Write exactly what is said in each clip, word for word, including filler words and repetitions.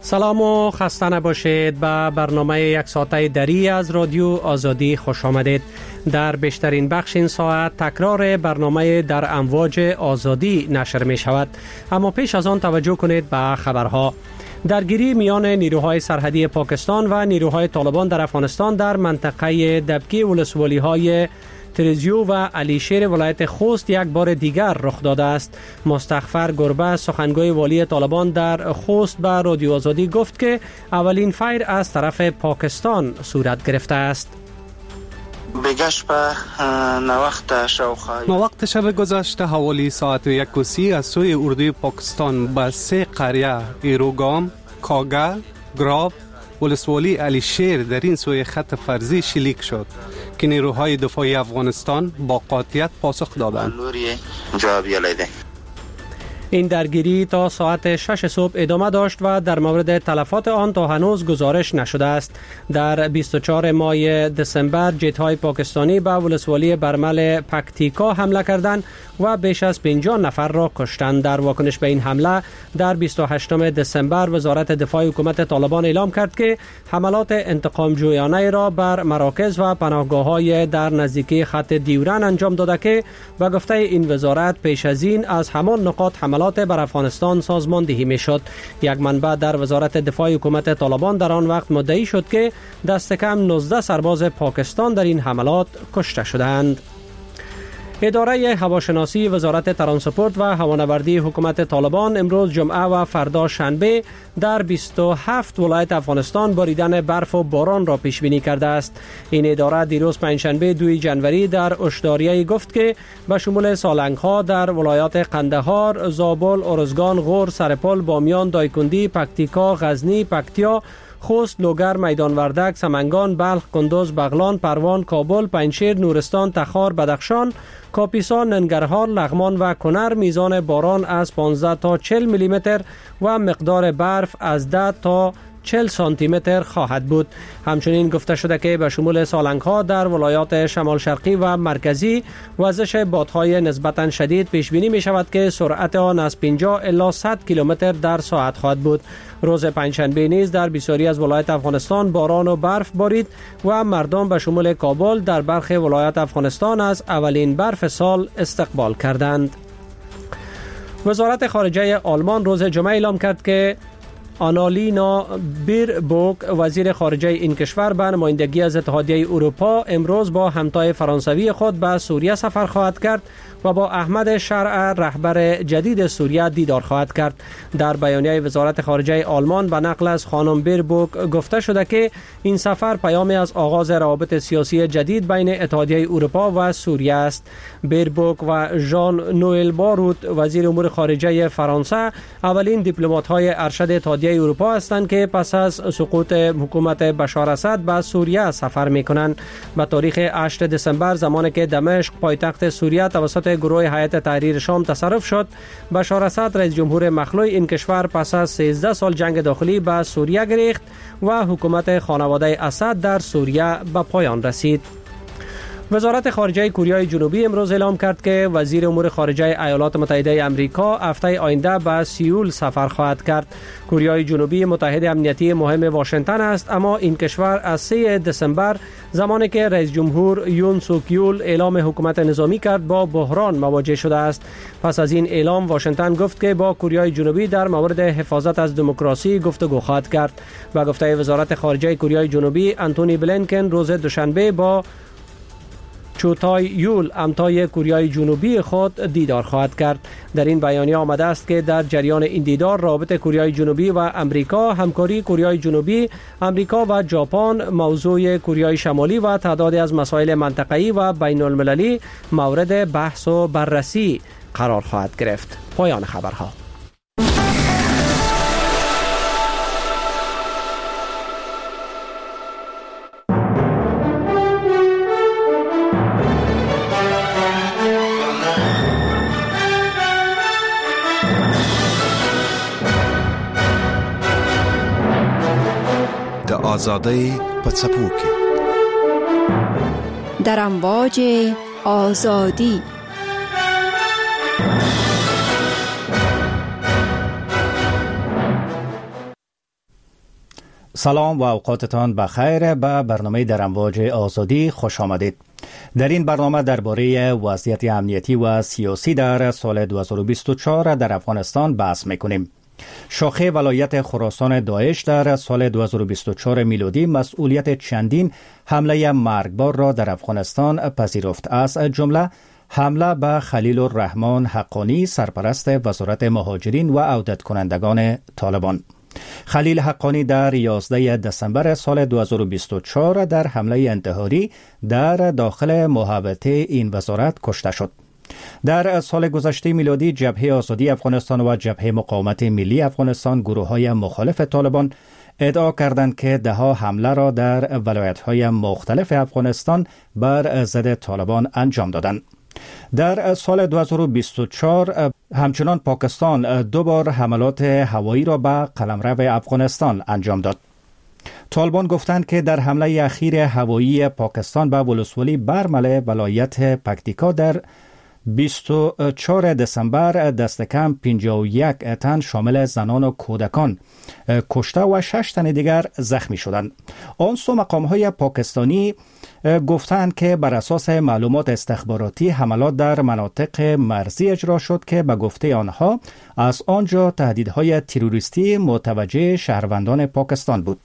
سلام و خسته نباشید. به برنامه یک ساعته دری از رادیو آزادی خوش آمدید. در بیشترین بخش این ساعت تکرار برنامه در امواج آزادی نشر می شود، اما پیش از آن توجه کنید به خبرها. درگیری میان نیروهای سرحدی پاکستان و نیروهای طالبان در افغانستان در منطقه دبکی ولسوالی های تریزیو و علیشیر ولایت خوست یک بار دیگر رخ داده است. مستغفر گربه سخنگوی والی طالبان در خوست به رادیو آزادی گفت که اولین فایر از طرف پاکستان صورت گرفته است. بگشت به نوقت شوخای وقت شب گذشته حوالی ساعت یک و سی از سوی اردوی پاکستان به سه قریه ایروگام، کاگه، گراب، ولسوالی علیشیر در این سوی خط فرضی شلیک شد که نیروهای دفاعی افغانستان با قاطعیت پاسخ دادند. این درگیری تا ساعت شش صبح ادامه داشت و در مورد تلفات آن تا هنوز گزارش نشده است. در بیست و چهارم ماه دسامبر جت‌های پاکستانی به ولسوالی برمل پکتیکا حمله کردند و بیش از پنجاه نفر را کشتند. در واکنش به این حمله در بیست و هشتم دسامبر وزارت دفاع حکومت طالبان اعلام کرد که حملات انتقام جویانه را بر مراکز و پناهگاه‌های در نزدیکی خط دیورن انجام داده که به گفته این وزارت پیش از این از همان نقاط حملات بر افغانستان سازماندهی میشد. یک منبع در وزارت دفاع حکومت طالبان در آن وقت مدعی شد که دست کم نوزده سرباز پاکستان در این حملات کشته شدند. اداره هواشناسی وزارت ترانسپورت و هوانوردی حکومت طالبان امروز جمعه و فردا شنبه در بیست و هفت ولایت افغانستان باریدن برف و باران را پیش بینی کرده است. این اداره دیروز پنجشنبه دوم ژانویه در اشداریه گفت که به شمول سالنگ ها در ولایات قندهار، زابل، ارزگان، غور، سرپل، بامیان، دایکندی، پکتیکا، غزنی، پکتیا، خوست، لوگر، میدان وردک، سمنگان، بلخ، کندوز، بغلان، پروان، کابل، پنجشیر، نورستان، تخار، بدخشان، کاپیسا، ننگرهار، لغمان و کنر میزان باران از پانزده تا چهل میلی متر و مقدار برف از ده تا چهل سانتی متر خواهد بود. همچنین گفته شده که به شمول سالنگ ها در ولایات شمال شرقی و مرکزی وزش بادهای نسبتا شدید پیش بینی می شود که سرعت آن از پنجاه الی صد کیلومتر در ساعت خواهد بود. روز پنجشنبه نیز در بسیاری از ولایات افغانستان باران و برف بارید و مردم به شمول کابل در برخی ولایات افغانستان از اولین برف سال استقبال کردند. وزارت خارجه آلمان روز جمعه اعلام کرد که آنالینا بیربوک وزیر خارجه این کشور به نمایندگی از اتحادیه اروپا امروز با همتای فرانسوی خود به سوریه سفر خواهد کرد و با احمد شرع رهبر جدید سوریه دیدار خواهد کرد. در بیانیه وزارت خارجه آلمان به نقل از خانم بیربوک گفته شده که این سفر پیامی از آغاز روابط سیاسی جدید بین اتحادیه اروپا و سوریه است. بیربوک و ژان نوئل باروت وزیر امور خارجه فرانسه اولین دیپلمات‌های ارشد اتحادیه اروپا هستند که پس از سقوط حکومت بشار اسد به سوریه سفر می‌کنند. به تاریخ هشتم دسامبر زمانی که دمشق پایتخت سوریه توسط گروه هیئت تحریر شام تصرف شد، بشار اسد رئیس جمهور مخلوع این کشور پس از سیزده سال جنگ داخلی به سوریه گریخت و حکومت خانواده اسد در سوریه به پایان رسید. وزارت خارجه کره جنوبی امروز اعلام کرد که وزیر امور خارجه ایالات متحده آمریکا هفته آینده به سئول سفر خواهد کرد. کره جنوبی متحد امنیتی مهم واشنگتن است، اما این کشور از سوم دسامبر زمانی که رئیس جمهور یون سوک یول اعلام حکومت نظامی کرد با بحران مواجه شده است. پس از این اعلام واشنگتن گفت که با کره جنوبی در مورد حفاظت از دموکراسی گفتگو خواهد کرد. و گفته وزارت خارجه کره جنوبی انتونی بلینکن روز دوشنبه با چوتای یول همتای کره جنوبی خود دیدار خواهد کرد. در این بیانیه آمده است که در جریان این دیدار رابطه کره جنوبی و امریکا، همکاری کره جنوبی، امریکا و ژاپن، موضوع کره شمالی و تعدادی از مسائل منطقه‌ای و بین المللی مورد بحث و بررسی قرار خواهد گرفت. پایان خبرها. آزادی پڅپو کې در امواج آزادی. سلام و اوقاتتان بخیر. به برنامه در امواج آزادی خوش آمدید. در این برنامه درباره وضعیت امنیتی و سیاسی در سال دو هزار و بیست و چهار در افغانستان بحث میکنیم. شاخه ولایت خراسان داعش در سال دو هزار و بیست و چهار میلادی مسئولیت چندین حمله مرگبار را در افغانستان پذیرفت، از جمله حمله به خلیل الرحمن حقانی، سرپرست وزارت مهاجرین و عودت کنندگان طالبان. خلیل حقانی در یازده دسامبر سال دو هزار و بیست و چهار در حمله انتحاری در داخل محوطه این وزارت کشته شد. در سال گذشته میلادی جبهه آزادی افغانستان و جبهه مقاومت ملی افغانستان، گروه‌های مخالف طالبان، ادعا کردند که ده‌ها حمله را در ولایت‌های مختلف افغانستان بر ضد طالبان انجام دادند. در سال دو هزار و بیست و چهار همچنان پاکستان دو بار حملات هوایی را به قلمرو افغانستان انجام داد. طالبان گفتند که در حمله اخیر هوایی پاکستان به ولسوالی برمل ولایت پکتیکا در بیست و چهار دسامبر دست کم پنجاه و یک تن شامل زنان و کودکان کشته و شش تن دیگر زخمی شدند. آن سو مقام‌های پاکستانی گفتند که بر اساس معلومات استخباراتی حملات در مناطق مرزی اجرا شد که به گفته آنها از آنجا تهدیدهای تروریستی متوجه شهروندان پاکستان بود.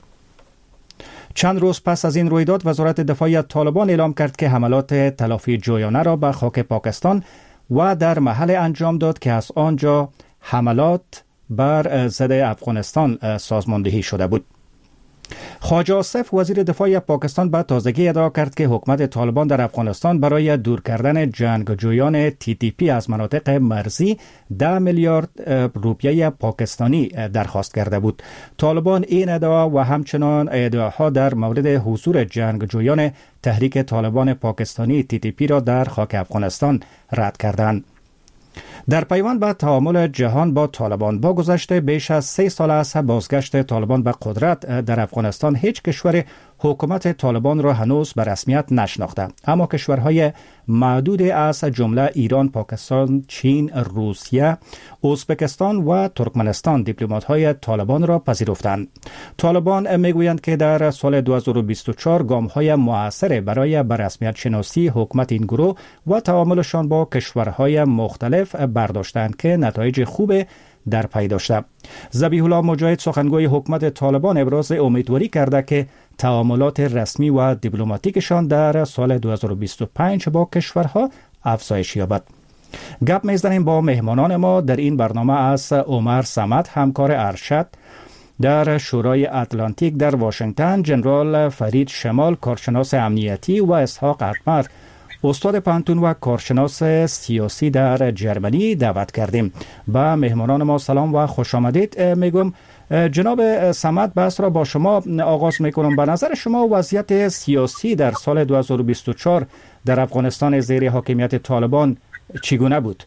چند روز پس از این رویداد وزارت دفاع طالبان اعلام کرد که حملات تلافی جویانه را به خاک پاکستان و در محل انجام داد که از آنجا حملات بر ضد افغانستان سازماندهی شده بود. خواجه آصف وزیر دفاع پاکستان به تازگی ادعا کرد که حکومت طالبان در افغانستان برای دور کردن جنگجویان تی تی پی از مناطق مرزی ده میلیارد روپیه پاکستانی درخواست کرده بود. طالبان این ادعا و همچنان ادعاها در مورد حضور جنگجویان تحریک طالبان پاکستانی تی تی پی را در خاک افغانستان رد کردند. در پیوند به تعامل جهان با طالبان، با گذشته بیش از سه سال از بازگشت طالبان به قدرت در افغانستان، هیچ کشور حکومت طالبان را هنوز به رسمیت نشناخته، اما کشورهای معدود از جمله ایران، پاکستان، چین، روسیه، ازبکستان و ترکمنستان دیپلمات‌های طالبان را پذیرفتند. طالبان میگویند که در سال دو هزار و بیست و چهار گام‌های مؤثر برای به رسمیت شناسی حکومت این گروه و تعاملشان با کشورهای مختلف برداشتند که نتایج خوب در پی داشته. ذبیح الله مجاهد سخنگوی حکومت طالبان ابراز امیدواری کرده که تعاملات رسمی و دیپلماتیکشان در سال دو هزار و بیست و پنج با کشورها افزایش یابد. گپ می‌زنیم با مهمانان ما در این برنامه از عمر صمد، همکار ارشد در شورای اتلانتیک در واشنگتن، جنرال فرید شمال، کارشناس امنیتی، و اسحاق اقمر، استاد پانتون و کارشناس سیاسی در جرمنی دعوت کردیم. با مهمانان ما سلام و خوش آمدید میگم. جناب صمد، بحث را با شما آغاز میکنم. به نظر شما وضعیت سیاسی در سال دو هزار و بیست و چهار در افغانستان زیر حاکمیت طالبان چگونه بود؟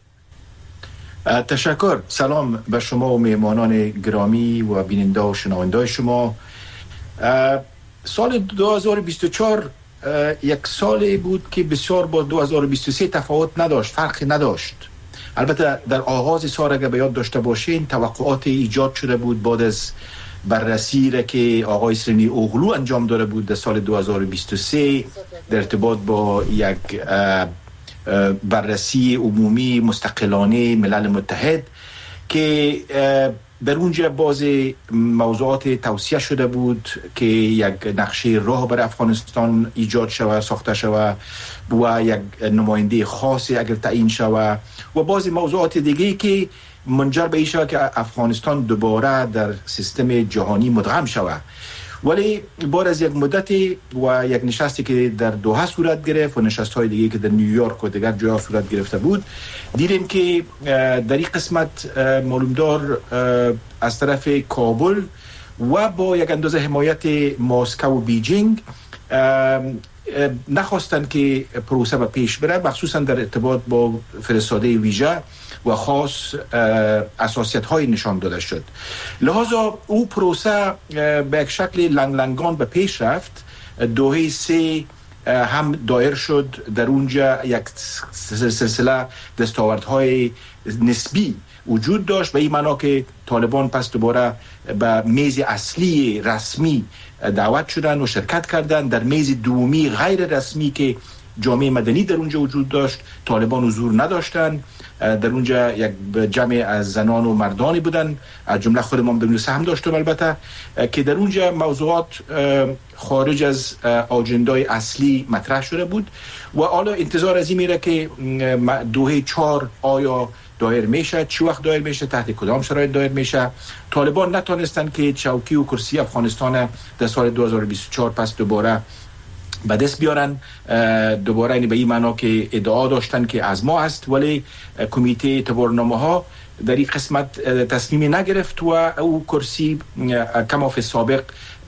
تشکر. سلام به شما و مهمانان گرامی و بیننده و شنونده شما. سال دو هزار و بیست و چهار یک سالی بود که بسیار با دو هزار و بیست و سه تفاوت نداشت، فرقی نداشت. البته در آغاز سال اگر به یاد داشته باشین توقعات ایجاد شده بود بعد از بررسی را که آقای سرینی اوغلو انجام داده بود در سال دو هزار و بیست و سه در ارتباط با یک بررسی عمومی مستقلانه ملل متحد که در اونجا باز موضوعات توصیه شده بود که یک نقشه راه برای افغانستان ایجاد شود، ساخته شود و یک نماینده خاصی اگر تعیین شود و باز موضوعات دیگه که منجر به این شود که افغانستان دوباره در سیستم جهانی مدغم شود. ولی بعد از یک مدتی و یک نشستی که در دوحه صورت گرفت و نشست‌های دیگه که در نیویورک و دیگر جاها صورت گرفته بود، دیدیم که در این قسمت معلومدار از طرف کابل و با یک اندازه حمایت مسکو و بیجینگ نخواستند که پروسه به پیش بره، مخصوصا در ارتباط با فرستاده ویژه و خاص اساسیت های نشان داده شد. لحاظا او پروسه به یک شکل لنگ لنگان به پیش رفت. دوحه سه هم دایر شد. در اونجا یک سلسله دستاوردهای نسبی وجود داشت، به این معنا که طالبان پس دوباره به میز اصلی رسمی دعوت شدن و شرکت کردند. در میز دومی غیر رسمی که جامعه مدنی در اونجا وجود داشت، طالبان حضور نداشتند. در اونجا یک جمع از زنان و مردانی بودن، از جمله خود ما بدون سهم داشتم البته، که در اونجا موضوعات خارج از آجندای اصلی مطرح شده بود و حالا انتظار از این میره که دوحه چهار آیا دایر میشه، چی وقت دایر میشه، تحت کدام شرایط دایر میشه. طالبان نتونستن که چوکی و کرسی افغانستان در سال دو هزار و بیست و چهار پس دوباره به دست بیارن. دوباره این به این معنا که ادعا داشتن که از ما است، ولی کمیته اعتبارنامه ها در این قسمت تصمیمی نگرفت و او کرسی کما فی سابق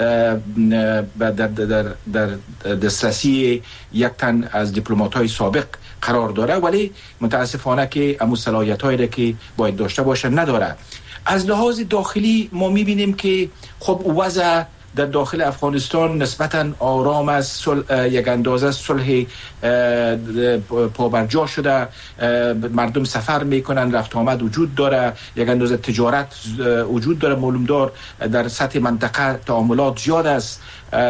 در, در, در دسترسی یک تن از دیپلمات های سابق قرار داره، ولی متاسفانه که امو صلاحیت هایی که باید داشته باشه نداره. از لحاظ داخلی ما میبینیم که خب وضع در داخل افغانستان نسبتاً آرام است، یک اندازه صلح پابرجا شده، مردم سفر میکنن، رفت آمد وجود داره، یک اندازه تجارت وجود داره، معلوم دار در سطح منطقه تعاملات زیاد است.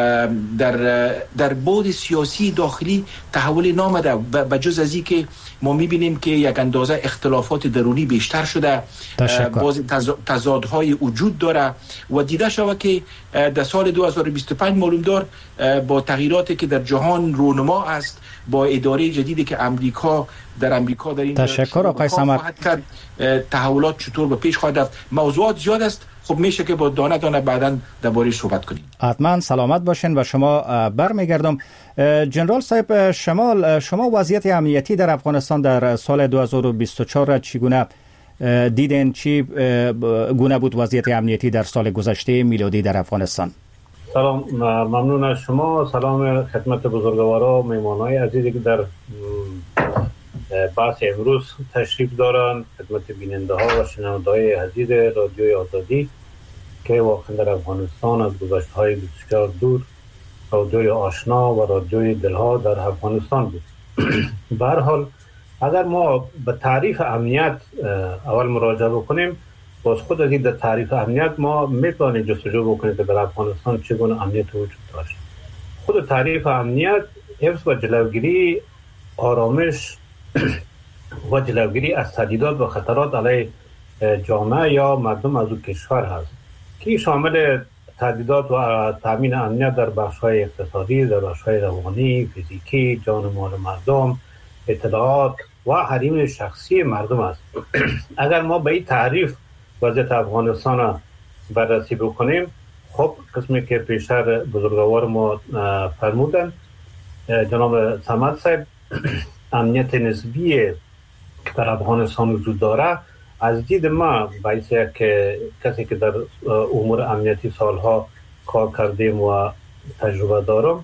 در در بعد سیاسی داخلی تحول نامده، به جز از این که ما میبینیم که یک اندازه اختلافات درونی بیشتر شده، باز تضادهای وجود داره و دیده شده که در سال دو هزار و بیست و پنج معلوم دار با تغییراتی که در جهان رونما است، با اداره جدیدی که امریکا در امریکا در این تشکر آقای سمر، تحولات چطور به پیش خواهد رفت. موضوعات زیاد است، خب میشه که با دانه دانه بعداً درباره صحبت کنیم. حتما سلامت باشین و شما برمیگردم. جنرال صاحب شمال، شما وضعیت امنیتی در افغانستان در سال دو هزار و بیست و چهار چگونه دیدین؟ چی گونه بود وضعیت امنیتی در سال گذشته میلادی در افغانستان؟ سلام، ممنون از شما. سلام خدمت بزرگوارا، مهمانای عزیزی که در بحث امروز تشریف دارند، خدمت بیننده ها و شنونده های عزیز رادیوی آزادی که واقعا در افغانستان از گذشته های بسیار دور رادیوی آشنا و رادیوی دلها در افغانستان بود. به هر حال اگر ما به تعریف امنیت اول مراجعه بکنیم، باز خود از این در تعریف امنیت ما میتونیم جستجو بکنیم که در افغانستان چگونه امنیت وجود داشت. خود تعریف امنیت حفظ و جلوگیری آرامش و جلوگیری از تهدیدات و خطرات علیه جامعه یا مردم از اون کشور هست که شامل تهدیدات و تامین امنیت در بخش‌های اقتصادی، در بخش‌های روانی، فیزیکی، جان و مال مردم، اطلاعات و حریم شخصی مردم است. اگر ما به این تعریف وضعیت افغانستان بررسی بکنیم، خب قسمی که پیشتر بزرگوار ما فرمودن جناب صمد صاحب، امنیت نسبی که در افغانستان وجود داره از دید ما باعث که کسی که در امور امنیتی سالها کار کردیم و تجربه دارم،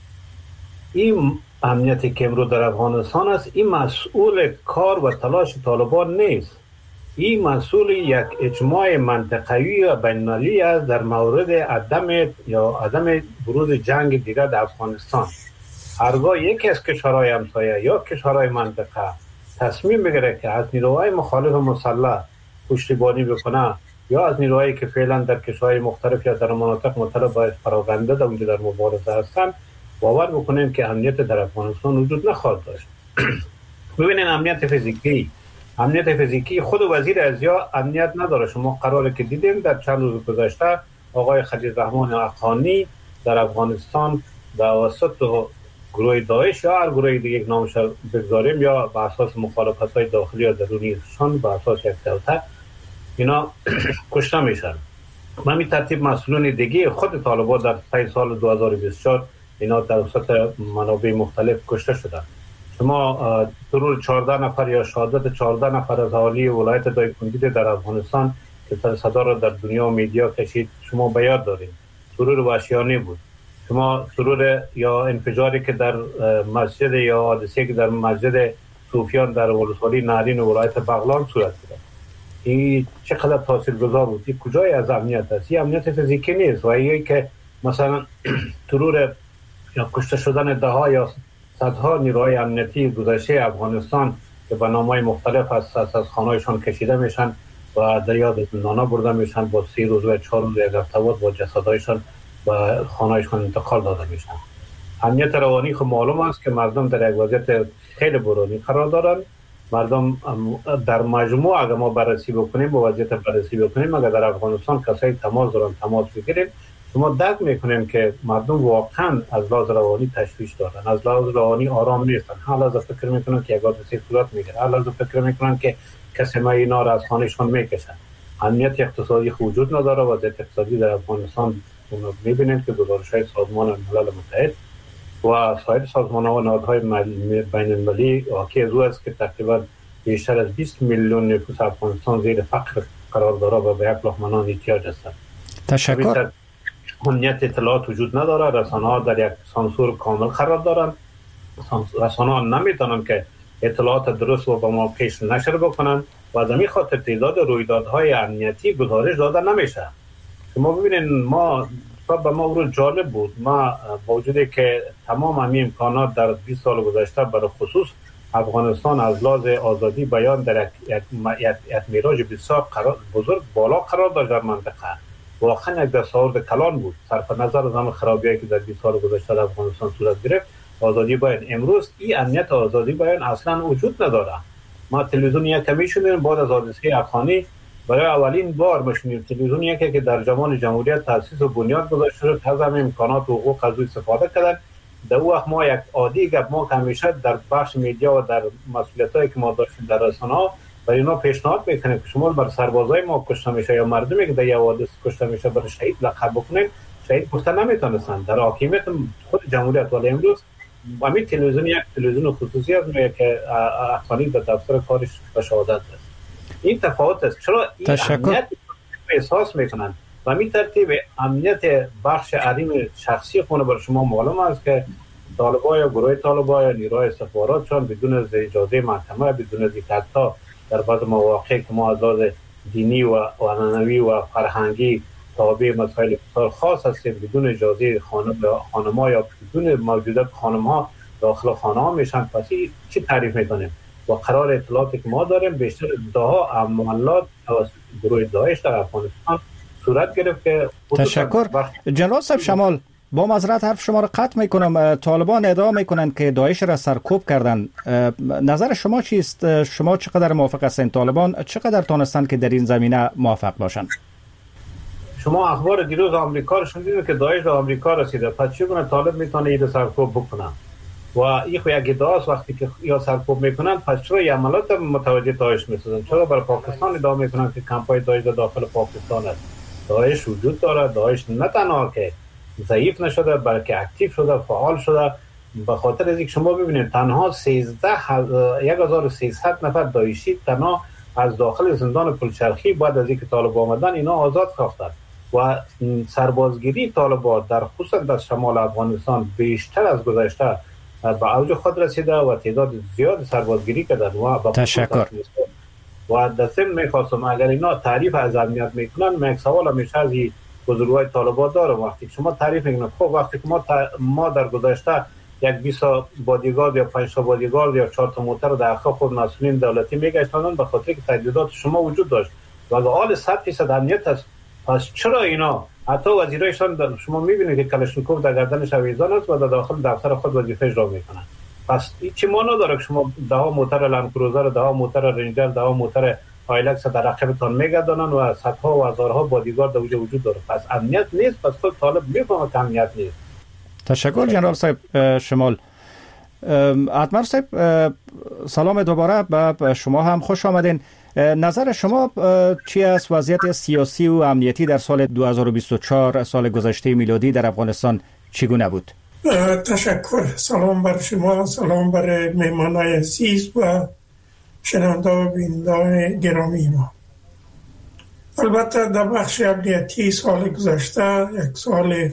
این امنیتی که امروز در افغانستان است، این مسئول کار و تلاش طالبان نیست. این مسئول یک اجماع منطقوی و بین‌المللی است در مورد عدم یا عدم بروز جنگ دیگر در افغانستان. هرگاه یکی از کشورهای همسایه یا کشورهای منطقه تصمیم بگیره که از نیروهای مخالف مسلح پشتیبانی بکنه یا از نیروهایی که فعلا در کشورهای مختلف یا در مناطق مختلف باید پراکنده در اونجا در مبارزه هستن، باور بکنیم که امنیت در افغانستان وجود نخواهد داشت. ببینید امنیت فیزیکی امنیت فیزیکی خود وزیر ازیا امنیت نداره. شما قراره که دیدیم در چند روز گذشته آقای خلیل رحمان اخانی در افغانستان در وسط گروه داعش یا هر گروه دیگه یک نامش بگذاریم یا به اساس مخالفت‌های داخلی یا درونیشان به اساس یک دولت اینا کشته میشن. ما می ترتیب مسئولین دیگه خود طالبان در طی سال دو هزار و بیست و چهار اینا در وسط منابع مختلف کشته شدن. شما ضرور چهارده نفر یا شهادت چهارده نفر از اهالی ولایت دایکنډي در افغانستان که سر صدا را در دنیا و میدیا کشید شما به یاد دارید. ضرور وحشیانه بود. شما ضرور یا انفجاری که در مسجد یا حادثه‌ای که در مسجد صوفیان در ولسوالی نهرین ولایت بغلان صورت گرفت، این چقدر تاثیرگذار بود. این کجای از امنیت است؟ این امنیت فیزیکی نیست. و این که مثلا ضرور یا کشته شدن ده ها یا صدها نیروهای امنیتی گذشته افغانستان که به نام‌های مختلف از از خانه‌شان کشیده میشن و در یاد زندانا برده میشن، با سی روز و چهار روز یک هفته با جسدهایشان و خانه‌شان انتقال داده میشن. امنیت روانی خب معلوم است که مردم در یک وضعیت خیلی برونی قرار دارن. مردم در مجموع اگر ما بررسی بکنیم و وضعیت بررسی بکنیم، اگر در افغانستان کسایی تماس دارن تماس بگیریم، شما درک میکنیم که مردم واقعا از لحاظ روانی تشویش دارن، از لحاظ روانی آرام نیستن. هر لحظه فکر میکنن که یک حادثه صورت میگیره، هر لحظه فکر میکنن که کسی ما اینا را از خانهشان میکشن. امنیت اقتصادی وجود نداره. وضعیت اقتصادی در افغانستان میبینید که گزارش‌های سازمان ملل متحد و سایر سازمان‌ها و نهادهای بین‌المللی حاکی از او است که تقریبا بیشتر از بیست میلیون نفوس افغانستان زیر فقر قرار داره و به یک لاخ منان احتیاج هستند. تشکر. امنیت اطلاعات وجود نداره. رسانه‌ها در یک سانسور کامل قرار دارند. رسانه‌ها نمیتونن که اطلاعات درست و به ما پیش نشر بکنن و از همین خاطر تعداد رویدادهای امنیتی گزارش داده نمیشه. شما ببینید ما به ما روز جالب بود، ما با وجودی که تمام همین امکانات در بیست سال گذشته برای خصوص افغانستان از لحاظ آزادی بیان در یک یک یک میراج بسیار قرار بزرگ بالا قرار داشت در منطقه، واقعا یک دستاورد کلان بود صرف نظر از همه خرابی‌هایی که در بیست سال گذشته در افغانستان صورت گرفت. آزادی بیان امروز این امنیت آزادی بیان اصلا وجود نداره. ما تلویزیون یک کمی شدیم بعد از حادثه افغانی برای اولین بار ماشین تلویزیون یکی که در زمان جمهوریت تأسیس و بنیاد گذاشته شد از همه امکانات و حقوق از او استفاده کردن. در او وقت ما یک عادی گپ ما همیشه در بخش میدیا و در مسئولیتایی که ما داشتیم در رسانه‌ها برای اینا پیشنهاد میکنیم که شما بر سربازای ما کشته میشه یا مردمی که در یک حادثه کشته میشه برای شهید لقب بکنید، شهید گفته نمیتونستن در حاکمیت خود جمهوریت. ولی امروز همین تلویزیون یک تلویزیون خصوصی است که افغانی در دفتر کارش به شهادت است. این تفاوت است. چرا این امنیت احساس میکنن و می ترتیب امنیت بخش عظیم شخصی خونه بر شما معلوم است که طالبان یا گروه طالبان یا نیروهای استخباراتشان بدون اجازه محکمه، بدون از اینکه حتی در بعض مواقع که ما از لحاظ دینی و عنعنوی و فرهنگی تابع مسائل بسیار خاص هستیم، بدون اجازه خانم‌ها یا بدون موجودیت خانم‌ها داخل خانه‌ها میشن. پس چی تعریف میکنیم؟ و قرار اطلاعاتی که ما داریم بیشتر ده‌ها عملیات توسط گروه داعش در افغانستان صورت گرفت که تشکر. جناب صاحب شمال، با معذرت حرف شما را قطع میکنم. طالبان ادعا میکنند که داعش را سرکوب کردن. نظر شما چیست؟ شما چقدر موافق هستین؟ طالبان چقدر تونستند که در این زمینه موفق باشند؟ شما اخبار دیروز آمریکا رو شنیدید که داعش به آمریکا رسیده. پس چگونه طالب میتونه این سرکوب بکنه؟ و این خو یک ادعاست. وقتی که یا سرکوب میکنن پس چرا این عملات متوجه داعش میسازن؟ چرا برای پاکستان ادعا میکنن که کمپای داعش داخل پاکستان است؟ داعش وجود داره. داعش نه تنها که ضعیف نشده بلکه اکتیو شده، فعال شده. به خاطر از اینکه شما ببینید تنها سیزده هزار و سیصد نفر داعشی تنها از داخل زندان پلچرخی بعد از اینکه طالبان آمدن اینا آزاد ساختند و سربازگیری طالبان در خصوص در شمال افغانستان بیشتر از گذشته به اوج خود رسیده و تعداد زیاد سربازگیری کردن و تشکر. و در ضمن میخواستم اگر اینا تعریف از امنیت میکنن، من یک سوال همیشه از بزرگوار طالبان دارم. وقتی شما تعریف میکنن خب وقتی که ما تا ما در گذشته یک بیست بادیگارد یا پنج تا بادیگارد یا چهار تا موتر در اخلاق خود مسئولین دولتی میگشتن به خاطر که تجهیزات شما وجود داشت و اگر حال صد درصد امنیت است، پس چرا اینا حتی وزیرایشان شما میبینید که کلاشنکوف در گردنش آویزان است و در داخل دفتر خود وظیفه اجرا میکنن؟ پس این چه معنا داره که شما ده ها موتر لند کروزر، ده ها موتر رنجر، ده ها موتر هایلکس در رقبتان میگردانن و صدها و هزارها بادیگارد در وجود داره؟ پس امنیت نیست. پس خود طالب میفهمه که امنیت نیست. تشکر جناب صاحب شمال. اتمر صاحب سلام دوباره به شما هم خوش آمدین. نظر شما چی است وضعیت سیاسی و امنیتی در سال دو هزار و بیست و چهار سال گذشته میلادی در افغانستان چگونه بود؟ تشکر. سلام بر شما، سلام بر مهمانای عزیز و شنونده و بیننده گرامی ما. البته در بخش امنیتی سال گذشته یک سال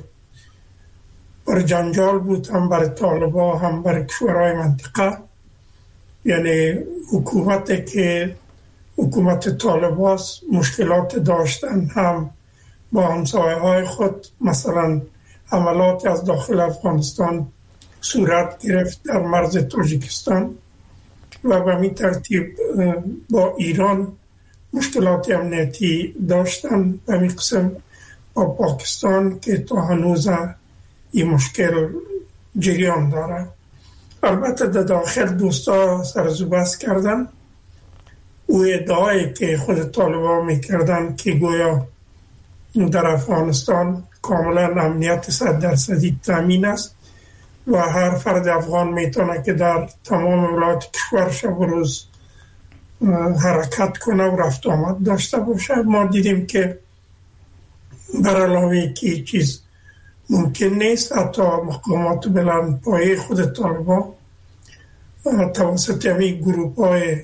بر جنجال بود، هم بر طالبان هم بر کشورهای منطقه. یعنی حکومتی که حکومت طالبان مشکلات داشتن هم با همسایه های خود، مثلا حملات از داخل افغانستان صورت گرفت در مرز تاجیکستان و به این ترتیب با ایران مشکلات امنیتی داشتن به این قسم با پاکستان که تا هنوز این مشکل جریان داره. البته در داخل دوستا سرزوبست کردن. او ادعایی که خود طالبان میکردن که گویا در افغانستان کاملا امنیت صد درصدی تامین است و هر فرد افغان میتونه که در تمام ولایات کشور شب و روز حرکت کنه و رفت آمد داشته باشه. ما دیدیم که بر علاوه که چیز ممکن نیست، حتی مقامات بلند پایه خود طالبان توسط همین گروپ های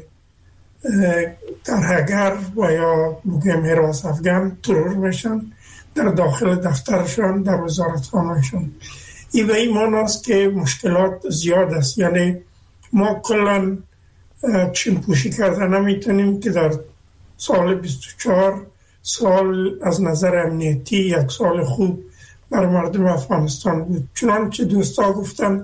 ترهگر و یا بگیم حراس افغان ترور میشن در داخل دفترشان، در وزارتخانهشان. این به این معنی است که مشکلات زیاد است. یعنی ما کلا چین پوشی کرده نمیتونیم که در سال بیست و چهار سال از نظر امنیتی یک سال خوب بر مردم افغانستان بود. چنانچه دوستا گفتن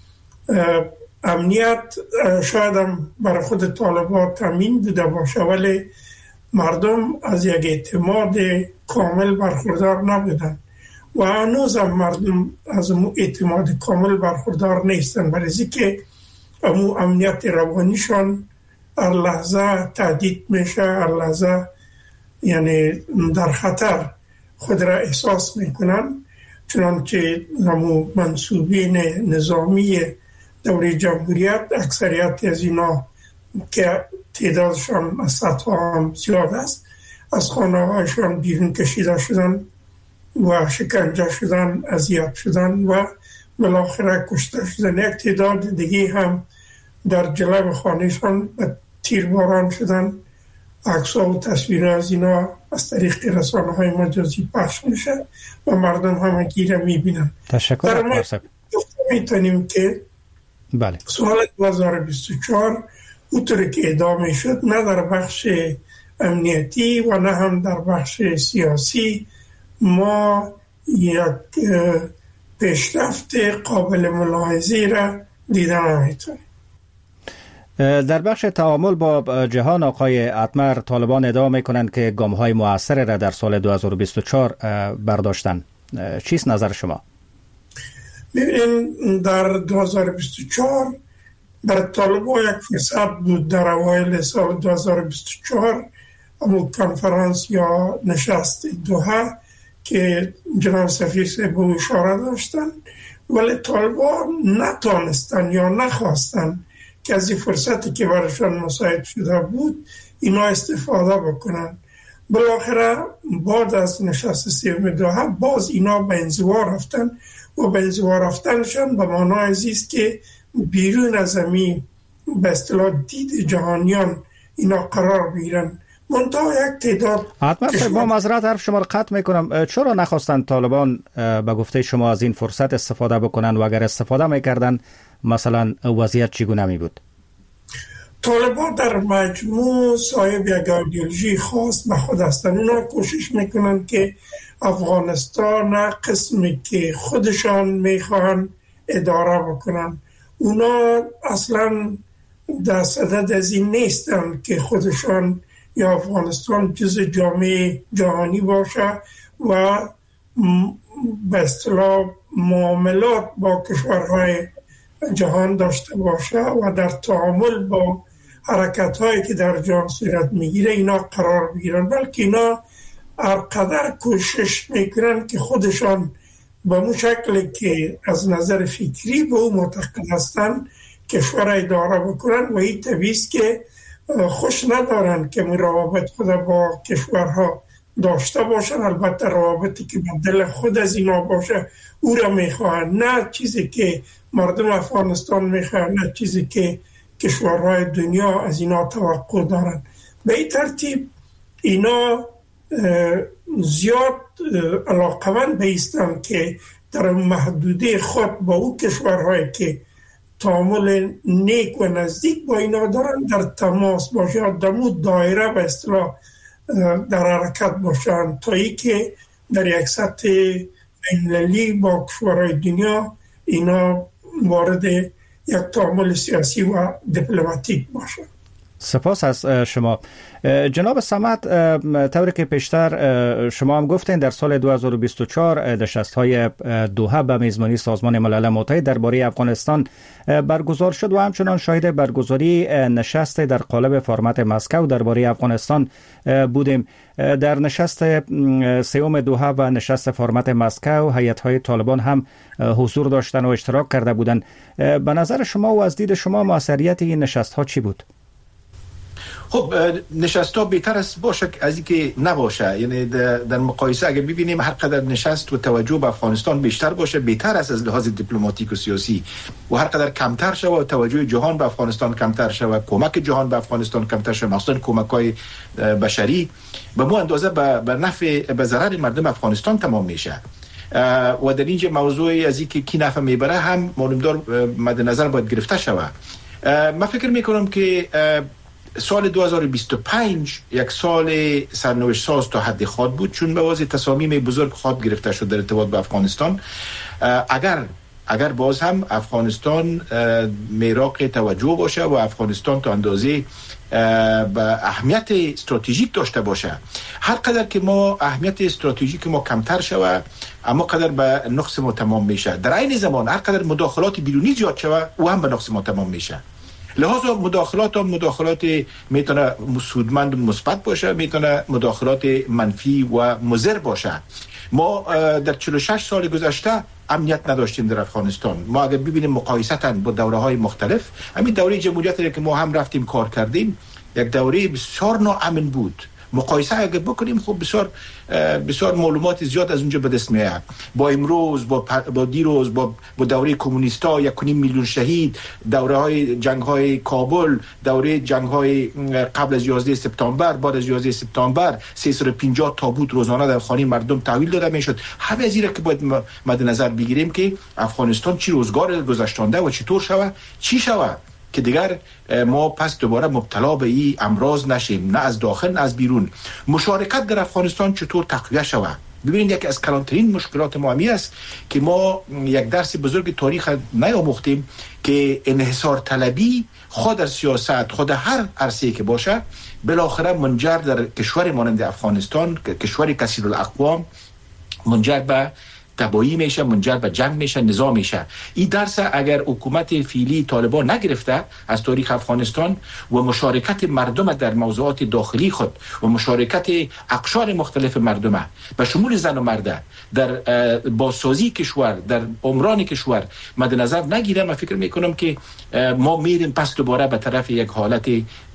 امنیت شاید هم برای خود طالبان تامین بوده باشه، ولی مردم از یک اعتماد کامل برخوردار نبودن و هنوز هم مردم از اعتماد کامل برخوردار نیستن، برای که امو امنیت روانیشان هر لحظه تهدید میشه، هر لحظه یعنی در خطر خود را احساس میکنن. چنانچه امو منصوبین نظامی دوره جمهوریت اکثریت از اینا که تعدادشان از صدها هم زیاد است از خانه هایشان بیرون کشیده شدن و شکنجه شدن، اذیت شدن و بالاخره کشته شدن. یک تعداد دیگه هم در جلب خانهشان به تیرباران شدن. عکس‌ها و تصویرها از اینا از طریق رسانه های مجازی پخش میشه و مردم همه گیره میبینن. تشکر پارسک. میتونیم که بله. سال دو هزار و بیست و چهار اونطوری که ادامه شد نه در بخش امنیتی و نه هم در بخش سیاسی ما یک پیشرفت قابل ملاحظه را دیدن نمیتونیم. در بخش تعامل با جهان آقای اتمر، طالبان ادعا میکنند که گام‌های مؤثر را در سال دو هزار و بیست و چهار برداشتن. چیست نظر شما؟ ببینید در دو هزار و بیست و چهار برای طالبان یک فرصت بود در اوایل سال دو هزار و بیست و چهار همون کنفرانس یا نشست دوحه که جناب سفیر صاحب به اشاره داشتن، ولی طالبان نتانستن یا نخواستن که از این فرصتی که برایشان مساعد شده بود اینا استفاده بکنن. بالاخره بعد از نشست سوم دوحه باز اینا به انزوا رفتن و به انزوا رفتنشان به معنای است که بیرون از زمین به اصطلاح دید جهانیان اینا قرار بگیرن. منتها یک تعداد حتما با معذرت حرف شما رو قطع میکنم. چرا نخواستن طالبان به گفته شما از این فرصت استفاده بکنن و اگر استفاده میکردن مثلا وضعیت چگونه می بود؟ طالبان در مجموع صاحب یک ایدئولوژی خاص به خود هستند. اونا کوشش میکنن که افغانستان قسمی که خودشان میخوان اداره بکنن. اونا اصلا در صدد از این نیستن که خودشان یا افغانستان جزء جامعه جهانی باشه و به اصطلاح معاملات با کشورهای جهان داشته باشه و در تعامل با حرکت هایی که در جهان صورت میگیره اینا قرار بگیرن، بلکه اینا هر قدر کوشش میکنن که خودشان به اون شکل که از نظر فکری به اون معتقد هستن کشور اداره بکنن و این طبیعی است که خوش ندارن که روابط خود با کشورها داشته باشن. البته روابطی که بدل خود از اینا باشه او را میخواهن، نه چیزی که مردم افغانستان میخواهن، نه چیزی که کشورهای دنیا از اینا توقع دارن. به این ترتیب اینا زیاد علاقمند بیستن که در محدوده خود با او کشورهایی که تعامل نیک و نزدیک با اینا دارن در تماس باشن، در مو دایره به اصطلاح در حرکت باشن تا ای که در یک سطح بین‌المللی با کشورهای دنیا اینا وارد یک تعامل سیاسی و دیپلماتیک باشد. سپاس از شما جناب صمد. طوری که پیشتر شما هم گفتین در سال دو هزار و بیست و چهار نشست‌های دوحه به میزبانی سازمان ملل متحد درباره افغانستان برگزار شد و همچنان شاهد برگزاری نشست در قالب فرمت مسکو درباره افغانستان بودیم. در نشست سوم دوحه و نشست فرمت مسکو هیئت‌های طالبان هم حضور داشتن و اشتراک کرده بودند. به نظر شما و از دید شما موثریت این نشست‌ها چی بود؟ خب نشست ها بهتر است باشه از اینکه نباشه. یعنی در مقایسه اگر ببینیم هر قدر نشست و توجه به افغانستان بیشتر باشه بهتر است از لحاظ دیپلماتیک و سیاسی، و هر قدر کمتر شود و توجه جهان به افغانستان کمتر شود، کمک جهان به افغانستان کمتر شود، مخصوصا کمک‌های بشری به مو اندازه به نفع به ضرر مردم افغانستان تمام میشه. و در اینجا موضوع از اینکه کی نفع میبره هم معلومدار مد نظر باید گرفته شود. من فکر میکنم که سال دو هزار و بیست و پنج یک سال سرنوشت ساز تا حد خود بود، چون به واسطه تصامیم بزرگ خود گرفته شد در ارتباط به افغانستان. اگر اگر باز هم افغانستان میراق توجه باشه و افغانستان تا اندازه به اهمیت استراتژیک داشته باشه، هر قدر که ما اهمیت استراتژیک ما کمتر شود اما قدر به نقص ما تمام میشه. در این زمان هر قدر مداخلات بیرونی زیاد شود او هم به نقص ما تمام میشه. لحاظا مداخلات هم مداخلات میتونه سودمند و مثبت باشه، میتونه مداخلات منفی و مضر باشه. ما در چهل و شش سال گذشته امنیت نداشتیم در افغانستان. ما اگر ببینیم مقایسه با دوره های مختلف، همین دوره جمهوریت که ما هم رفتیم کار کردیم یک دوره بسیار ناامن بود. مقایسه اگر بکنیم خب بسیار بسیار معلومات زیاد از اونجا به دست میاد. با امروز با با دیروز با با دوره کمونیستا یک و نیم میلیون شهید، دوره های جنگ های کابل، دوره جنگ های قبل از یازده سپتامبر، بعد از یازده سپتامبر سیصد و پنجاه تابوت روزانه در خانه مردم تحویل داده میشد. همه از اینا که باید مد نظر بگیریم که افغانستان چی روزگار گذشتانده و چطور شود چی شود که دیگر ما پس دوباره مبتلا به این امراض نشیم، نه از داخل نه از بیرون. مشارکت در افغانستان چطور تقویت شود؟ ببینید یکی از کلانترین مشکلات ما همی است که ما یک درس بزرگ تاریخ نیاموختیم که انحصار طلبی خود در سیاست خود هر عرصه‌ای که باشه بالاخره منجر در کشور مانند افغانستان، کشور کثیر الاقوام، منجر به تباهی میشه، منجر به جنگ میشه، نزاع میشه. این درس اگر حکومت فعلی طالبان نگرفته از تاریخ افغانستان و مشارکت مردم در موضوعات داخلی خود و مشارکت اقشار مختلف مردم به شمول زن و مرد در بازسازی کشور، در عمران کشور مد نظر نگیره، من فکر میکنم که ما میریم پس دوباره به طرف یک حالت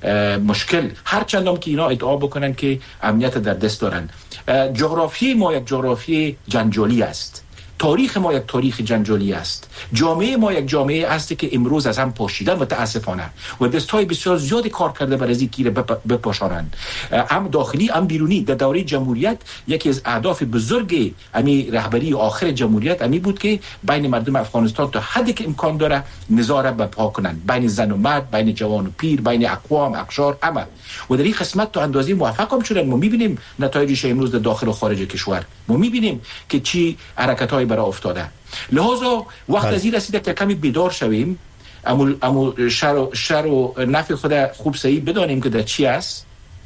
مشکل، هرچند هم که اینا ادعا بکنن که امنیت در دست دارن. جغرافی ما یک جغرافی جنجالی است، تاریخ ما یک تاریخ جنجالی است، جامعه ما یک جامعه است که امروز از هم پاشیدن متاسفانه و دستای بسیار زیادی کار کرده برای اینکه بپاشانند، هم داخلی هم بیرونی. در دوره جمهوریت یکی از اهداف بزرگ امی رهبری آخر جمهوریت امی بود که بین مردم افغانستان تا حدی که امکان داره نزاع را برپا کنند، بین زن و مرد، بین جوان و پیر، بین اقوام اقشار همه. و در این قسمت تا اندازه موفق هم شدن. ما می‌بینیم نتایجش امروز در داخل و خارج کشور، ما می‌بینیم که چی حرکت‌های برای افتاده. لذا وقت از این رسیده که کمی بیدار شویم، امو امو شر و شر و نفع خود خوب صحیح بدانیم که در چی است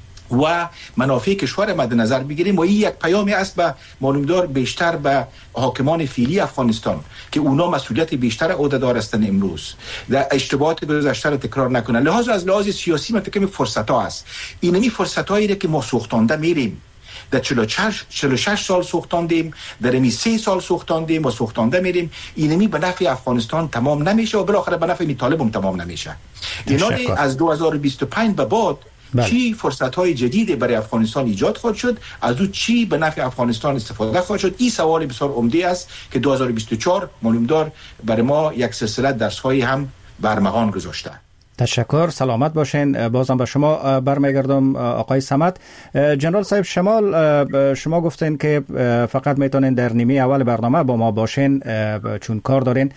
و منافع کشور مد نظر بگیریم. و این یک پیامی است به معلومدار بیشتر به حاکمان فعلی افغانستان که اونا مسئولیت بیشتر عهده‌دار هستند امروز، در اشتباهات گذشته را تکرار نکنن. لحاظ از لحاظ سیاسی من فکر کنم فرصت‌ها است. اینمی فرصت‌هایی که ما سوختانده میریم. در چهل و شش سال سوختاندیم، در امی سه سال سوختاندیم و سوختانده میریم. اینمی به نفع افغانستان تمام نمیشه و بالاخره به نفع طالب هم تمام نمیشه. اینانی از دو هزار و بیست و پنج به بعد بله. چی فرصت‌های جدید برای افغانستان ایجاد خواهد شد، از او چی به نفع افغانستان استفاده خواهد شد؟ این سوال بسیار عمده است که دو هزار و بیست و چهار معلومدار برای ما یک سلسله درس‌های هم برمغان گذاشته. تشکر، سلامت باشین. بازم به شما برمیگردم آقای صمد. جنرال صاحب شمال، شما گفتین که فقط میتونین در نیمه اول برنامه با ما باشین چون کار دارین.